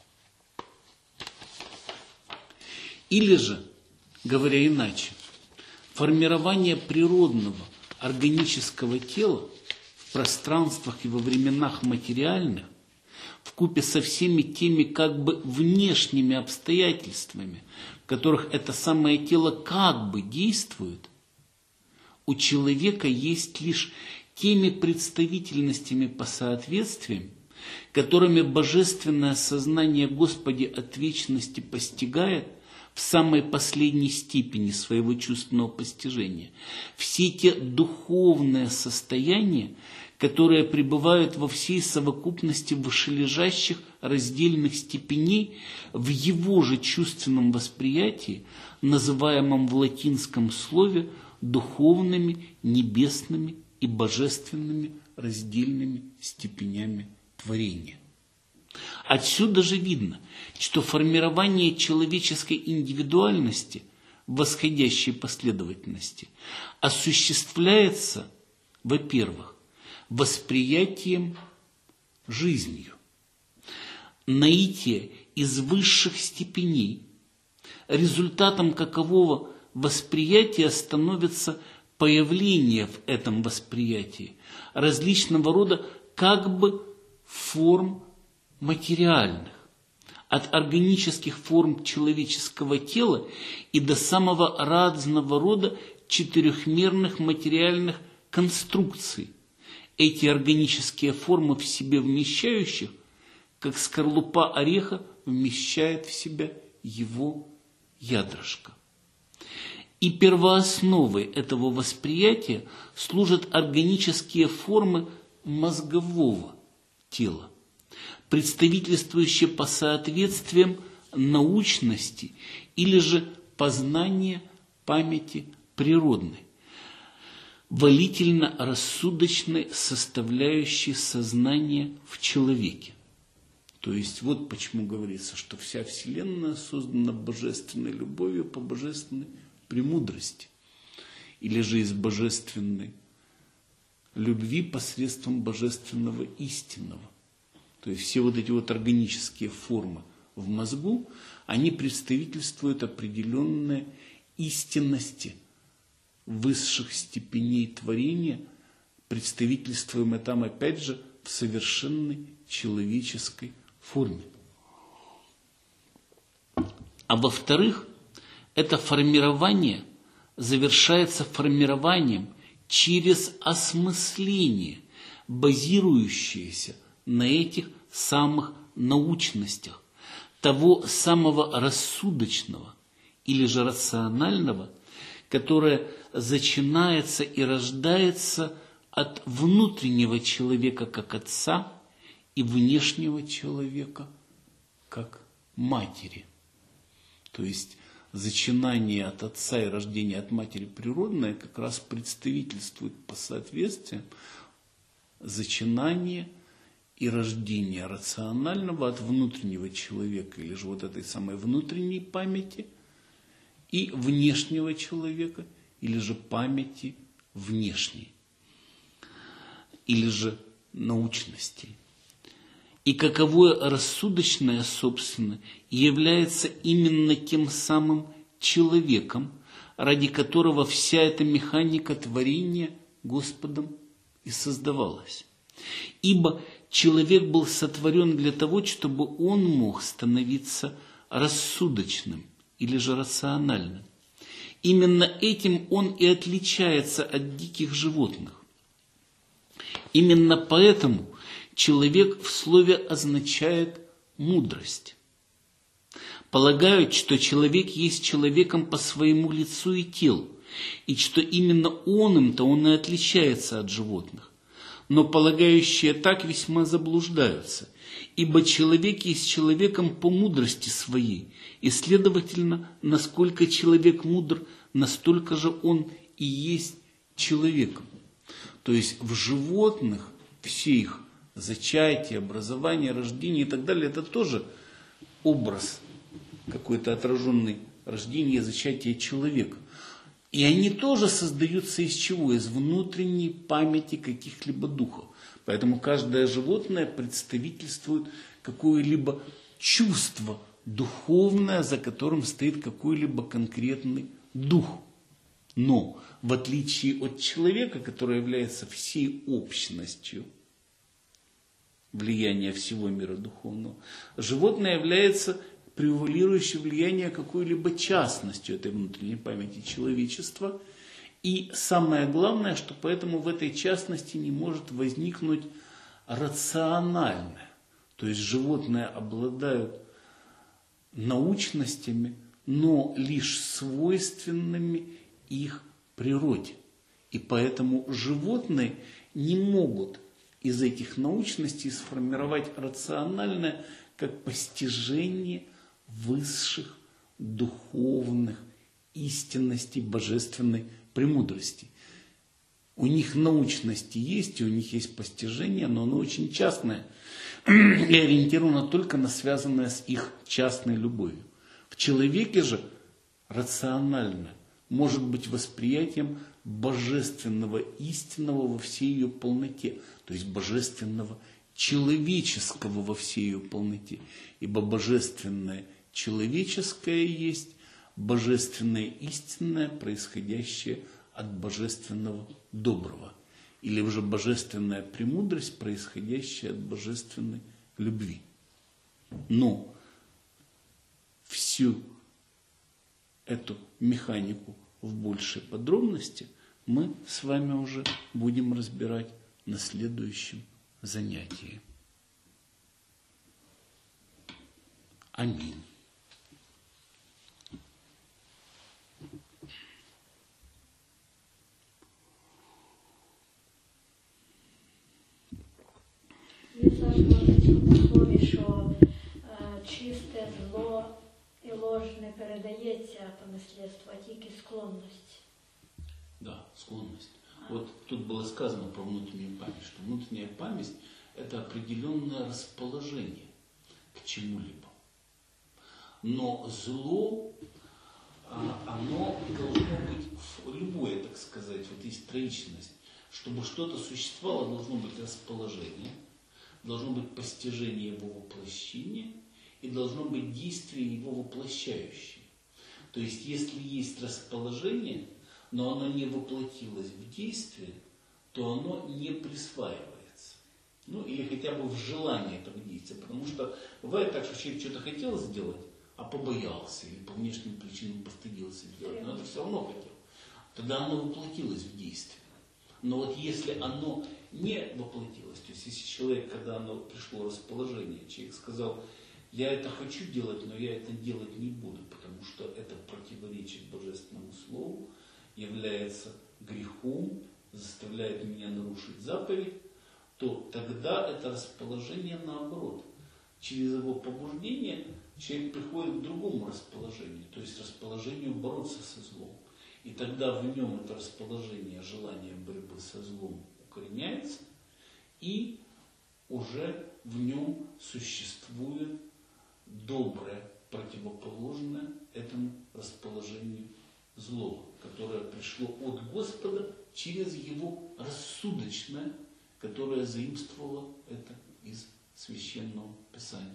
Или же, говоря иначе, формирование природного органического тела в пространствах и во временах материальных вкупе со всеми теми как бы внешними обстоятельствами, в которых это самое тело как бы действует, у человека есть лишь теми представительностями по соответствиям, которыми божественное сознание Господи от вечности постигает в самой последней степени своего чувственного постижения. Все те духовные состояния, которые пребывают во всей совокупности вышележащих раздельных степеней в его же чувственном восприятии, называемом в латинском слове духовными, небесными и божественными раздельными степенями творения. Отсюда же видно, что формирование человеческой индивидуальности в восходящей последовательности осуществляется, во-первых, восприятием жизнью, наитие из высших степеней, результатом какового восприятия становится появление в этом восприятии различного рода как бы форм материальных, от органических форм человеческого тела и до самого разного рода четырехмерных материальных конструкций. Эти органические формы в себе вмещающих, как скорлупа ореха вмещает в себя его ядрышко. И первоосновой этого восприятия служат органические формы мозгового тела, представительствующие по соответствиям научности или же познания памяти природной, волительно-рассудочной составляющей сознания в человеке. То есть вот почему говорится, что вся Вселенная создана божественной любовью по божественной премудрости, или же из божественной любви посредством божественного истинного. То есть все вот эти вот органические формы в мозгу, они представительствуют определенные истинности высших степеней творения, представительствуемые там опять же в совершенной человеческой форме. А во-вторых, это формирование завершается формированием через осмысление, базирующееся на этих самых научностях, того самого рассудочного или же рационального, которое зачинается и рождается от внутреннего человека как отца и внешнего человека как матери. То есть зачинание от отца и рождение от матери природное как раз представительствует по соответствиям зачинание и рождение рационального от внутреннего человека, или же вот этой самой внутренней памяти, и внешнего человека, или же памяти внешней, или же научности. И каковое рассудочное, собственно, является именно тем самым человеком, ради которого вся эта механика творения Господом и создавалась. Ибо человек был сотворен для того, чтобы он мог становиться рассудочным или же рациональным. Именно этим он и отличается от диких животных. Именно поэтому человек в слове означает мудрость. Полагают, что человек есть человеком по своему лицу и телу, и что именно он и отличается от животных. Но полагающие так весьма заблуждаются, ибо человек есть человеком по мудрости своей, и, следовательно, насколько человек мудр, настолько же он и есть человеком. То есть в животных все их зачатие, образование, рождение и так далее, это тоже образ какой-то отраженный рождения и зачатия человека. И они тоже создаются из чего? Из внутренней памяти каких-либо духов. Поэтому каждое животное представительствует какое-либо чувство духовное, за которым стоит какой-либо конкретный дух. Но в отличие от человека, который является всей общностью влияния всего мира духовного, животное является превалирующее влияние какой-либо частностью этой внутренней памяти человечества. И самое главное, что поэтому в этой частности не может возникнуть рациональное. То есть животные обладают научностями, но лишь свойственными их природе. И поэтому животные не могут из этих научностей сформировать рациональное как постижение высших духовных истинностей божественной премудрости. У них научности есть, и у них есть постижение, но оно очень частное и ориентировано только на связанное с их частной любовью. В человеке же рационально может быть восприятием божественного истинного во всей ее полноте, то есть божественного человеческого во всей ее полноте. Ибо божественное человеческое есть божественное истинное, происходящее от божественного доброго. Или уже божественная премудрость, происходящая от божественной любви. Но всю эту механику в большей подробности мы с вами уже будем разбирать на следующем занятии. Аминь. слові, що чисте зло і ложь не передається по наслідству, а тільки склонність. Да, склонность. Вот тут было сказано про внутреннюю память, что внутренняя память – это определенное расположение к чему-либо. Но зло, оно должно быть, любое, так сказать, вот есть троичность. Чтобы что-то существовало, должно быть расположение, должно быть постижение его воплощения и должно быть действие его воплощающее. То есть, если есть расположение, но оно не воплотилось в действие, то оно не присваивается. Ну, или хотя бы в желании этого действия. Потому что бывает так, что человек что-то хотел сделать, а побоялся или по внешним причинам постыдился сделать, но это все равно хотел. Тогда оно воплотилось в действие. Но вот если оно не воплотилось, то есть если человек, когда оно пришло расположение, человек сказал, я это хочу делать, но я это делать не буду, потому что это противоречит Божественному Слову, является грехом, заставляет меня нарушить заповедь, то тогда это расположение наоборот. Через его побуждение человек приходит к другому расположению, то есть расположению бороться со злом. И тогда в нем это расположение, желание борьбы со злом укореняется, и уже в нем существует доброе, противоположное этому расположению злого, которое пришло от Господа через его рассудочное, которое заимствовало это из Священного Писания.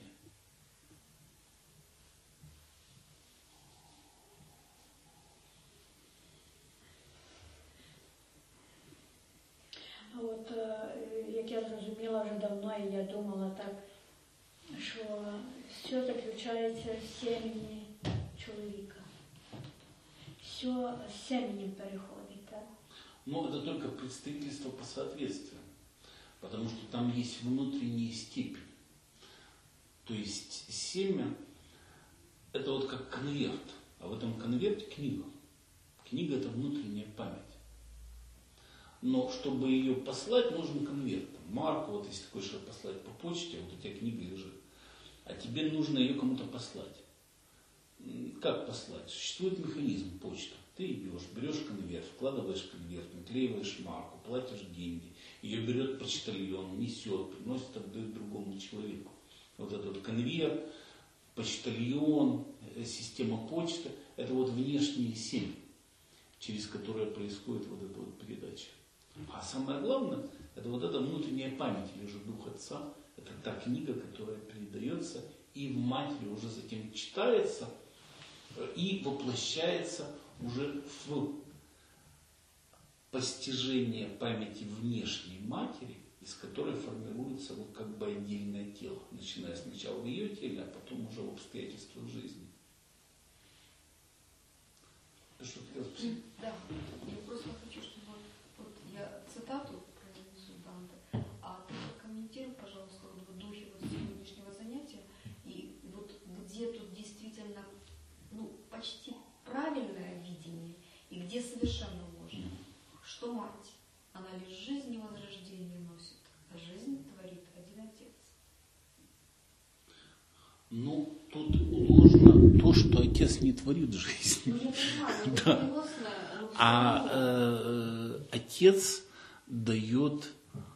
А от, як я зрозуміла вже давно, і я думала так, що все заключається в сім'ї чоловіка. Все з сім'єм переходить, так? Но это только представительство по соответствию, потому что там есть внутренняя степень. То есть семя – это вот как конверт, а в этом конверте книга. Книга – это внутренняя память. Но чтобы ее послать, нужен конверт. Марку, вот если ты хочешь ее послать по почте, вот у тебя книга лежит, а тебе нужно ее кому-то послать. Как послать? Существует механизм почта. Ты идешь, берешь конверт, вкладываешь конверт, наклеиваешь марку, платишь деньги, ее берет почтальон, несет, приносит, отдает другому человеку. Вот этот конверт, почтальон, система почты – это вот внешние семьи, через которые происходит вот эта вот передача. А самое главное – это вот эта внутренняя память, или же Дух Отца, это та книга, которая передается и в матери уже затем читается и воплощается уже в постижение памяти внешней матери, из которой формируется вот как бы отдельное тело, начиная сначала в ее теле, а потом уже в обстоятельствах жизни. Ты что хотел спросить? Да, я просто хочу, чтобы вот я цитату произнесу Данте, а ты прокомментируй, пожалуйста, вот в духе вот сегодняшнего занятия, и вот где тут действительно, ну, почти правильное видение, и где совершенно ложно. Что мать? Она лишь жизнь и возрождение носит, а жизнь творит один Отец. Ну, тут ложно то, что Отец не творит жизнь. Ну, я понимаю, Да. это переносное, но всё А равно. Отец дает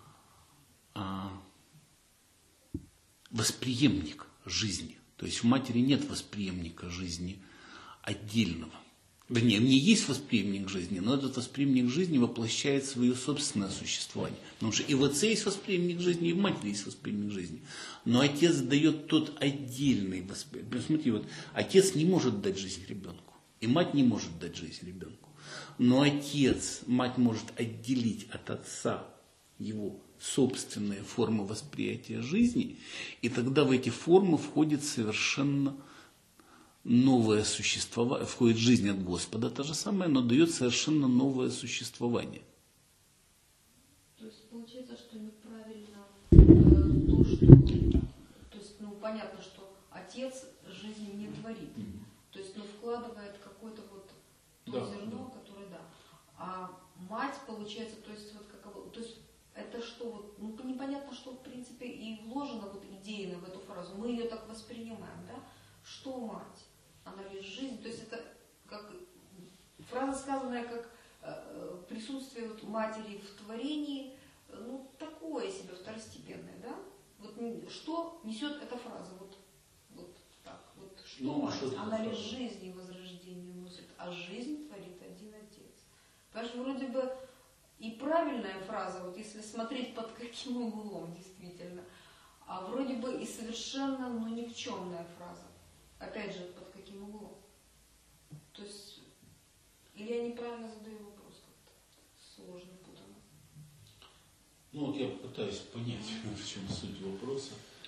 восприемник жизни. То есть в матери нет восприемника жизни отдельного. Вернее, в ней есть восприемник жизни, но этот восприемник жизни воплощает свое собственное существование. Потому что и в отце есть восприемник жизни, и в матери есть восприемник жизни. Но отец дает тот отдельный восприемник. Смотри, вот отец не может дать жизнь ребенку, и мать не может дать жизнь ребенку. Но отец, мать может отделить от отца его собственные формы восприятия жизни, и тогда в эти формы входит совершенно новое существование, входит жизнь от Господа, то же самое, но дает совершенно новое существование. То есть получается, что неправильно то, что... То есть, ну, понятно, что Отец жизни не творит. То есть, ну, вкладывает какое-то вот то Да, зерно, да. которое, да. А мать, получается, то есть, вот как, то есть, это что, вот, ну, непонятно, что, в принципе, и вложено вот идейно в эту воспринимаем, да? Что мать? Она лишь жизнь. То есть это как фраза, сказанная как присутствие вот матери в творении, ну, такое себе второстепенное, да? Вот что несет эта фраза? Вот так. Вот что Ну, мать? что Она это лишь фраза? жизнь и возрождение носит, а жизнь творит один Отец. Понимаешь, вроде бы и правильная фраза, вот если смотреть под каким углом действительно, а вроде бы и совершенно, ну, никчемная фраза. Опять же, под каким углом? То есть, или я неправильно задаю вопрос как-то? Сложно, путано. Ну вот я пытаюсь понять, в чем суть вопроса.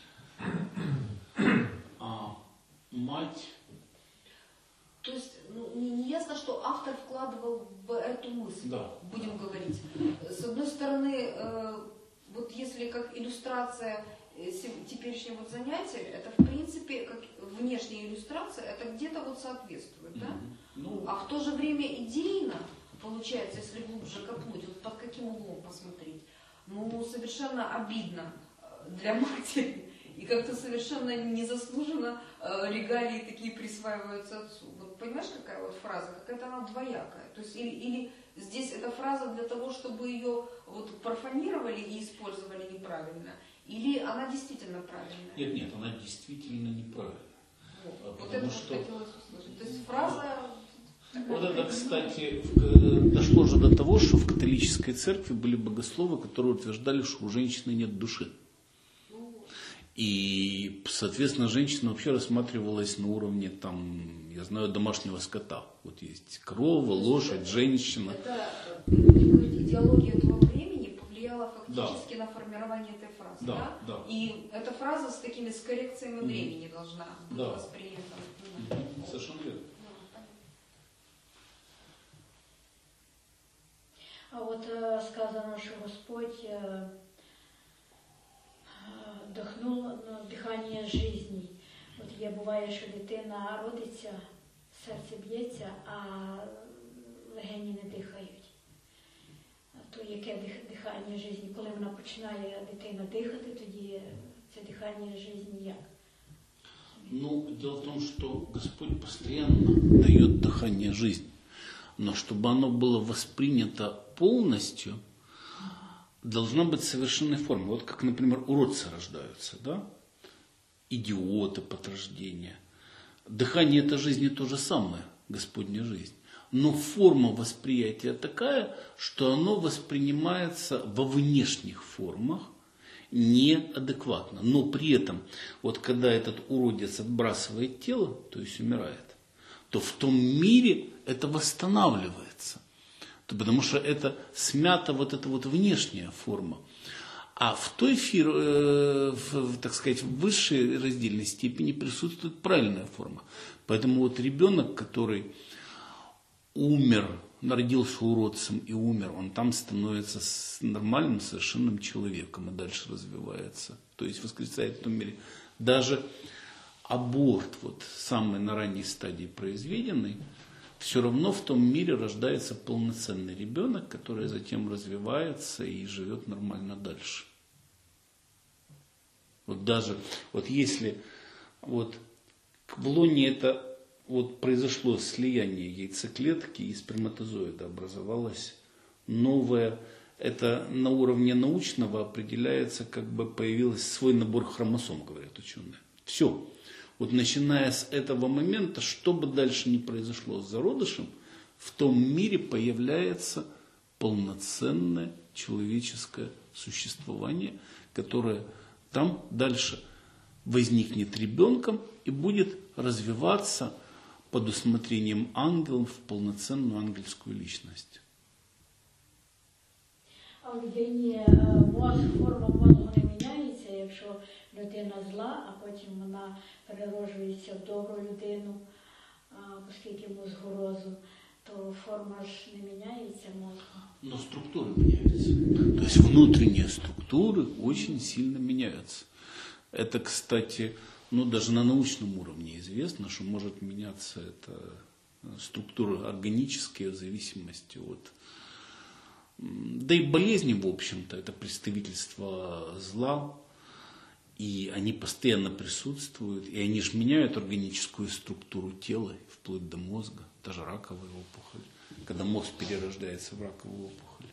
А мать... То есть, ну, не ясно, что автор вкладывал в эту мысль, Да. будем говорить. С одной стороны, вот если как иллюстрация теперешнего вот занятия, это в принципе, как внешняя иллюстрация, это где-то вот соответствует, да? Ну, А в то же время идейно, получается, если глубже копнуть, вот под каким углом посмотреть, ну, совершенно обидно для матери. И как-то совершенно незаслуженно регалии такие присваиваются отцу. Вот понимаешь, какая вот фраза? Какая-то она двоякая. То есть или здесь эта фраза для того, чтобы ее вот профанировали и использовали неправильно, или она действительно правильная? нет, она действительно неправильна. Вот это Потому что... вот хотелось услышать. То есть фраза... Вот это, кстати, дошло же до того, что в католической церкви были богословы, которые утверждали, что у женщины нет души. И, соответственно, женщина вообще рассматривалась на уровне, там, я знаю, домашнего скота. Вот есть корова, лошадь, женщина. Это идеология этого времени повлияла фактически на формирование этой фразы. Да, да. И эта фраза с такими с коррекциями времени должна быть воспринята. Совершенно верно. А от сказано, що Господь вдохнув дихання житті. От є, буває, що дитина родиться, серце б'ється, а легені не дихають. То яке дихання житті? Коли вона починає дитина дихати, тоді це дихання житті як? Ну, дело в том, что Господь постоянно дает дыхание жизни. Но чтобы оно было воспринято полностью, должна быть совершенная форма. Вот как, например, уродцы рождаются, да? Идиоты от рождения. Дыхание – это жизни то же самое, Господня жизнь. Но форма восприятия такая, что оно воспринимается во внешних формах неадекватно. Но при этом, вот когда этот уродец отбрасывает тело, то есть умирает, то в том мире это восстанавливается. Потому что это смята вот эта вот внешняя форма. А в той так сказать, в высшей раздельной степени присутствует правильная форма. Поэтому вот ребенок, который умер, родился уродцем и умер, он там становится нормальным, совершенным человеком и дальше развивается. То есть воскресает в том мире. Даже аборт, вот самый на ранней стадии произведенный, все равно в том мире рождается полноценный ребенок, который затем развивается и живет нормально дальше. Вот даже, вот если вот в лоне это вот произошло слияние яйцеклетки и сперматозоида, образовалась новая, это на уровне научного определяется, как бы появился свой набор хромосом, говорят ученые. Все. Вот начиная с этого момента, что бы дальше ни произошло с зародышем, в том мире появляется полноценное человеческое существование, которое там дальше возникнет ребенком и будет развиваться под усмотрением ангелов в полноценную ангельскую личность. А в людині форма мозку не міняється, якщо людина зла, а потім вона перероджується в добру людину, оскільки мозку розум, то форма ж не меняется мозгом. Но структуры меняются. То есть внутренние структуры очень сильно меняются. Это, кстати, даже на научном уровне известно, что может меняться эта структура органическая в зависимости от... Да и болезни, в общем-то, это представительство зла. И они постоянно присутствуют, и они же меняют органическую структуру тела, вплоть до мозга, даже раковая опухоль, когда мозг перерождается в раковую опухоль.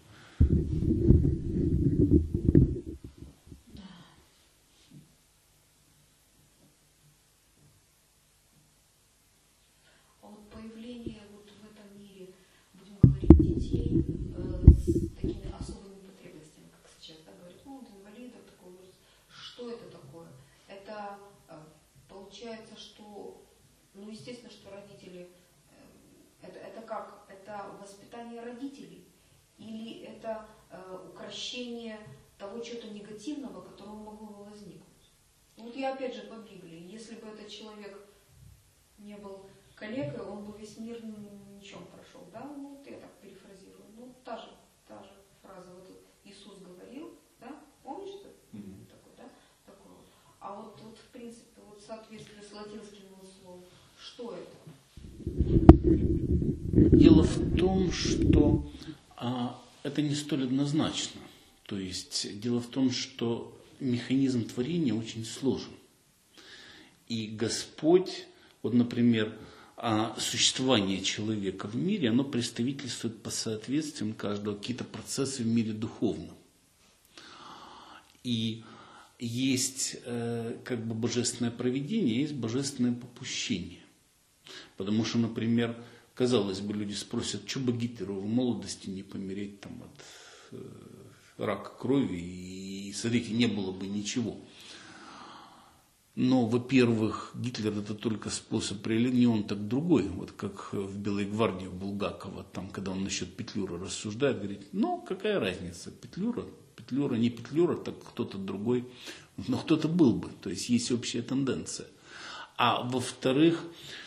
А вот появление вот в этом мире, будем говорить, детей с такими особыми потребностями, как сейчас, да, говорят, ну, вот инвалидов, такой возраст. Что это такое? Это получается, что, ну, естественно, что родители, это как? Это воспитание родителей? Или это укрощение того чего-то негативного, которого могло бы возникнуть? Вот я опять же по Библии, если бы этот человек не был коллегой, он бы весь мир ничем прошел, да? Ну, вот я так перефразирую. Ну, та же фраза, вот Иисус говорил, да? Помнишь это? Такой, да? Такой вот. А вот в принципе, вот в соответствии с латинским словом, что это? Дело в том, что это не столь однозначно. То есть дело в том, что механизм творения очень сложен. И Господь, вот, например, существование человека в мире, оно представительствует по соответствиям каждого какие-то процессы в мире духовном. И есть как бы божественное провидение, есть божественное попущение. Потому что, например, казалось бы, люди спросят, что бы Гитлеру в молодости не помереть там, от рака крови, и, смотрите, не было бы ничего. Но, во-первых, Гитлер это только способ реализации, не он, так другой. Вот как в «Белой гвардии» у Булгакова, там, когда он насчет Петлюры рассуждает, говорит, ну, какая разница, Петлюра, не Петлюра, так кто-то другой, но кто-то был бы. То есть есть общая тенденция. А во-вторых,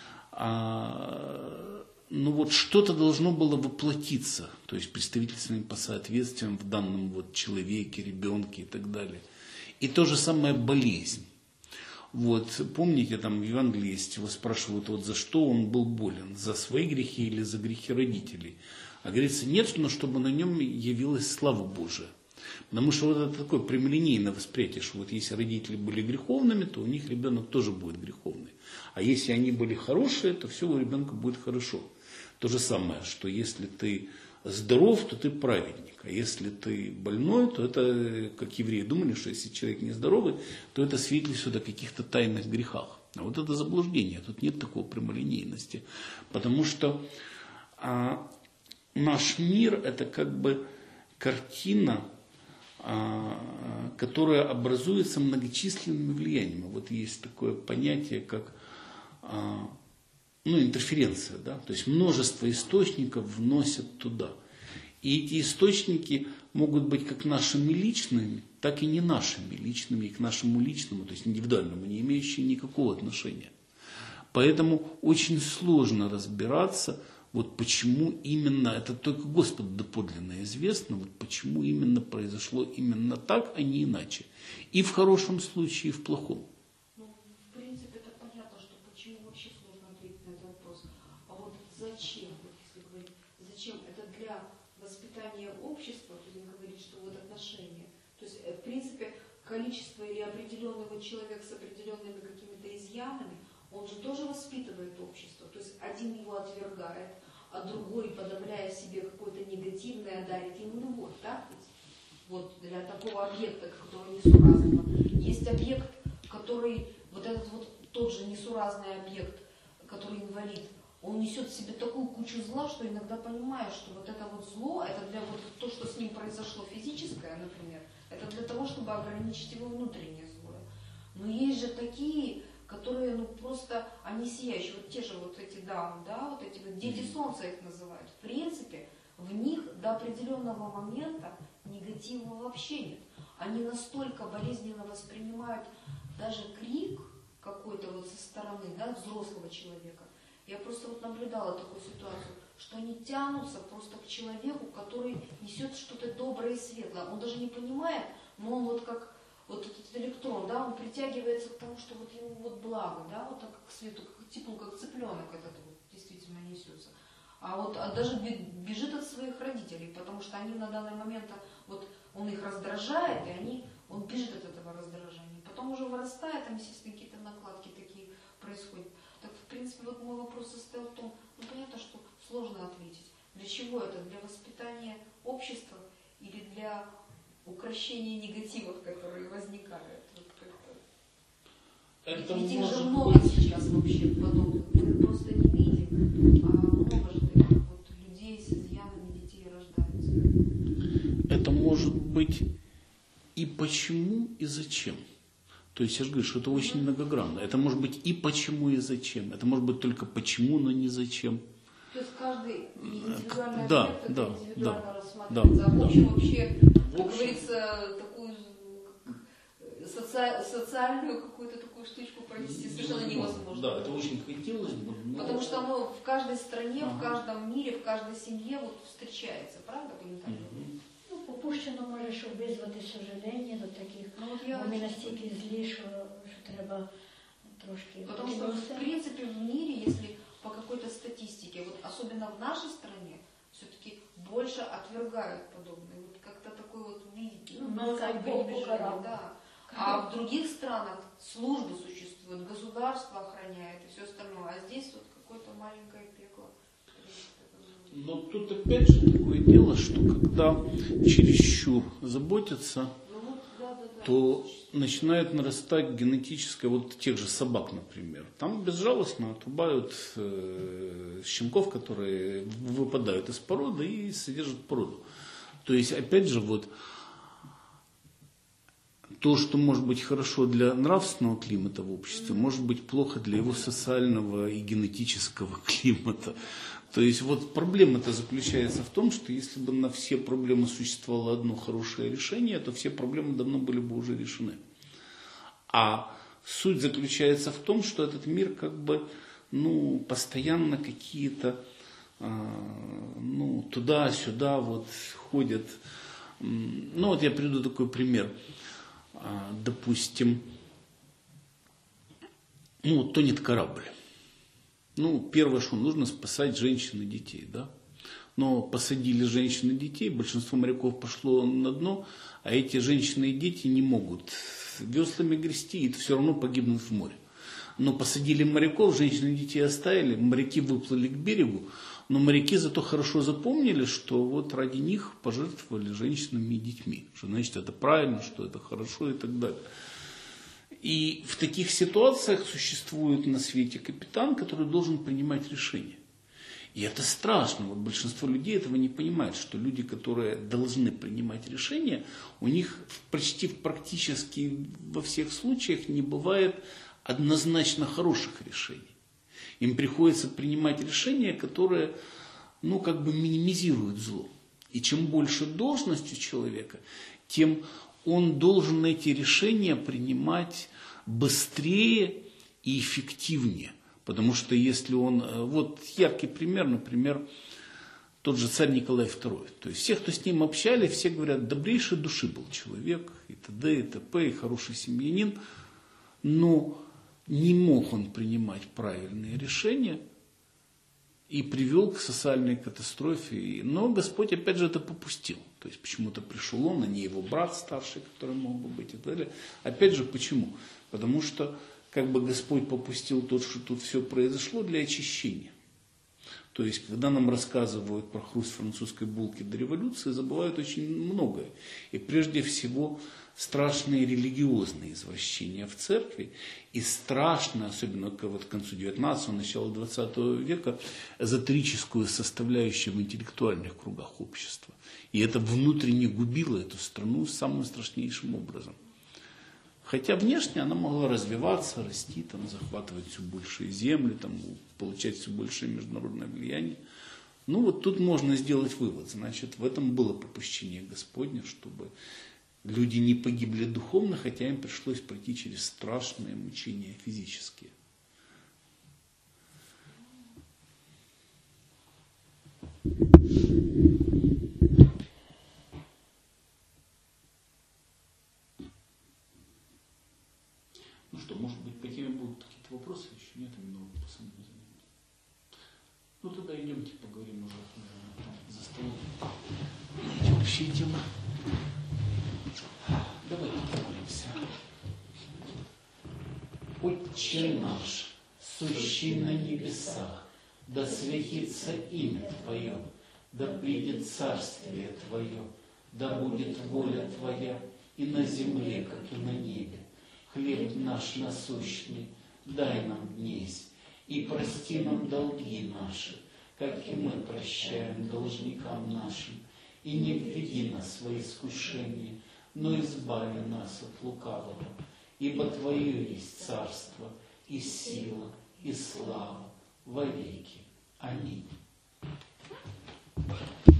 ну вот что-то должно было воплотиться, то есть представительствами по соответствиям в данном вот человеке, ребенке и так далее. И то же самое болезнь. Вот, помните, там в Евангелии есть, его спрашивают, вот за что он был болен, за свои грехи или за грехи родителей. А говорится, нет, но чтобы на нем явилась слава Божия. Потому что вот это такое прямолинейное восприятие, что вот если родители были греховными, то у них ребенок тоже будет греховный. А если они были хорошие, то все у ребенка будет хорошо. То же самое, что если ты здоров, то ты праведник. А если ты больной, то это, как евреи думали, что если человек нездоровый, то это свидетельствует о каких-то тайных грехах. А вот это заблуждение, тут нет такой прямолинейности. Потому что наш мир это как бы картина, которая образуется многочисленными влияниями. Вот есть такое понятие, как интерференция, да? То есть множество источников вносят туда. И эти источники могут быть как нашими личными, так и не нашими личными, и к нашему личному, то есть индивидуальному, не имеющими никакого отношения. Поэтому очень сложно разбираться, вот почему именно, это только Господу доподлинно известно, вот почему именно произошло именно так, а не иначе. И в хорошем случае, и в плохом. Зачем, если говорить, зачем это для воспитания общества, то есть говорит, что вот отношения, то есть в принципе количество или определенного человека с определенными какими-то изъянами, он же тоже воспитывает общество, то есть один его отвергает, а другой, подавляя в себе какое-то негативное, дарит ему любовь, да? Вот для такого объекта, которого несуразного. Есть объект, который, вот этот вот тот же несуразный объект, который инвалид, он несет в себе такую кучу зла, что иногда понимаешь, что вот это вот зло, это для вот то, что с ним произошло физическое, например, это для того, чтобы ограничить его внутреннее зло. Но есть же такие, которые, ну просто, они сияющие, вот те же вот эти дамы, да, вот эти вот дети солнца их называют. В принципе, в них до определенного момента негатива вообще нет. Они настолько болезненно воспринимают даже крик какой-то вот со стороны, да, взрослого человека. Я просто вот наблюдала такую ситуацию, что они тянутся просто к человеку, который несет что-то доброе и светлое. Он даже не понимает, но он вот как вот этот электрон, да, он притягивается к тому, что вот ему вот благо, да, вот так к свету, типа как цыпленок этот вот действительно несется. А даже бежит от своих родителей, потому что они на данный момент, вот он их раздражает, и он бежит от этого раздражения. потом уже вырастает, там, естественно, какие-то накладки такие происходят. Так, в принципе, вот мой вопрос состоял в том, ну, понятно, что сложно ответить. Для чего это? Для воспитания общества или для укрощения негативов, которые возникают? Вот как-то. Это Ведь их же может много быть... сейчас вообще подобных. Мы просто не видим, а много же таких вот людей с изъянами, детей рождаются. Это может быть и почему, и зачем. То есть я же говорю, что это очень многогранно. Это может быть и почему, и зачем. Это может быть только почему, но не зачем. То есть каждый индивидуальный Да, аспект да, это индивидуально да, рассматривается. да, А в да. общем вообще, В как общем. говорится, такую социальную какую-то такую штучку провести совершенно невозможно. Да, это очень хотелось бы. Но... Потому что оно в каждой стране, в каждом мире, в каждой семье вот встречается, правда? Ну, попущено може, щоб визвати сожалення до таких. Ну, от я... Бо ми настільки злі, що треба трошки... Потому что, в принципе, в мире, если по какой-то статистике, вот особенно в нашей стране, все-таки больше отвергают подобное. Вот как-то такой вот, видите, Ну, как бы движение, покарал. да. А в других странах службы существуют, государство охраняет и все остальное. А здесь вот какое-то маленькое пекло. Но тут опять же такое дело, что когда чересчур заботятся, то начинает нарастать генетическое, вот тех же собак, например. Там безжалостно отрубают щенков, которые выпадают из породы и содержат породу. То есть, опять же, вот то, что может быть хорошо для нравственного климата в обществе, может быть плохо для его социального и генетического климата. То есть вот проблема-то заключается в том, что если бы на все проблемы существовало одно хорошее решение, то все проблемы давно были бы уже решены. А суть заключается в том, что этот мир как бы, ну, постоянно какие-то, ну, туда-сюда вот ходят. Ну, вот я приведу такой пример. Допустим, ну, тонет корабль. Ну, первое, что нужно, спасать женщин и детей, да. Но посадили женщин и детей, большинство моряков пошло на дно, а эти женщины и дети не могут веслами грести, и все равно погибнут в море. Но посадили моряков, женщин и детей оставили, моряки выплыли к берегу, но моряки зато хорошо запомнили, что вот ради них пожертвовали женщинами и детьми, что значит это правильно, что это хорошо и так далее. И в таких ситуациях существует на свете капитан, который должен принимать решения. И это страшно. Вот большинство людей этого не понимает, что люди, которые должны принимать решения, у них практически во всех случаях не бывает однозначно хороших решений. Им приходится принимать решения, которые, ну, как бы минимизируют зло. И чем больше должность у человека, тем он должен эти решения принимать быстрее и эффективнее. Потому что если он... Вот яркий пример, например, тот же царь Николай II. То есть все, кто с ним общались, все говорят, добрейшей души был человек, и т.д., и т.п., и хороший семьянин. Но не мог он принимать правильные решения и привел к социальной катастрофе. Но Господь опять же это попустил. То есть почему-то пришел он, а не его брат старший, который мог бы быть и так далее. Опять же почему? Потому что как бы Господь попустил то, что тут все произошло для очищения. То есть, когда нам рассказывают про хруст французской булки до революции, забывают очень многое. И прежде всего страшные религиозные извращения в церкви и страшно, особенно вот к концу 19-го, начало 20 века, эзотерическую составляющую в интеллектуальных кругах общества. И это внутренне губило эту страну самым страшнейшим образом. Хотя внешне она могла развиваться, расти, там, захватывать все большие земли, там, получать все большее международное влияние. Ну вот тут можно сделать вывод. Значит, в этом было попущение Господне, чтобы люди не погибли духовно, хотя им пришлось пройти через страшные мучения физические. Ну что, может быть, по теме будут какие-то вопросы еще? Нет, немного по самому занятию. Ну тогда идемте поговорим уже, наверное, там за столом. Эти общие темы. Давайте поговоримся. Отче наш, сущий на небесах, да светится имя Твое, да придет царствие Твое, да будет воля Твоя и на земле, как и на небе. Хлеб наш насущный дай нам днесь, и прости нам долги наши, как и мы прощаем должникам нашим. И не введи нас во искушение, но избави нас от лукавого. Ибо Твое есть царство, и сила, и слава во веки. Аминь.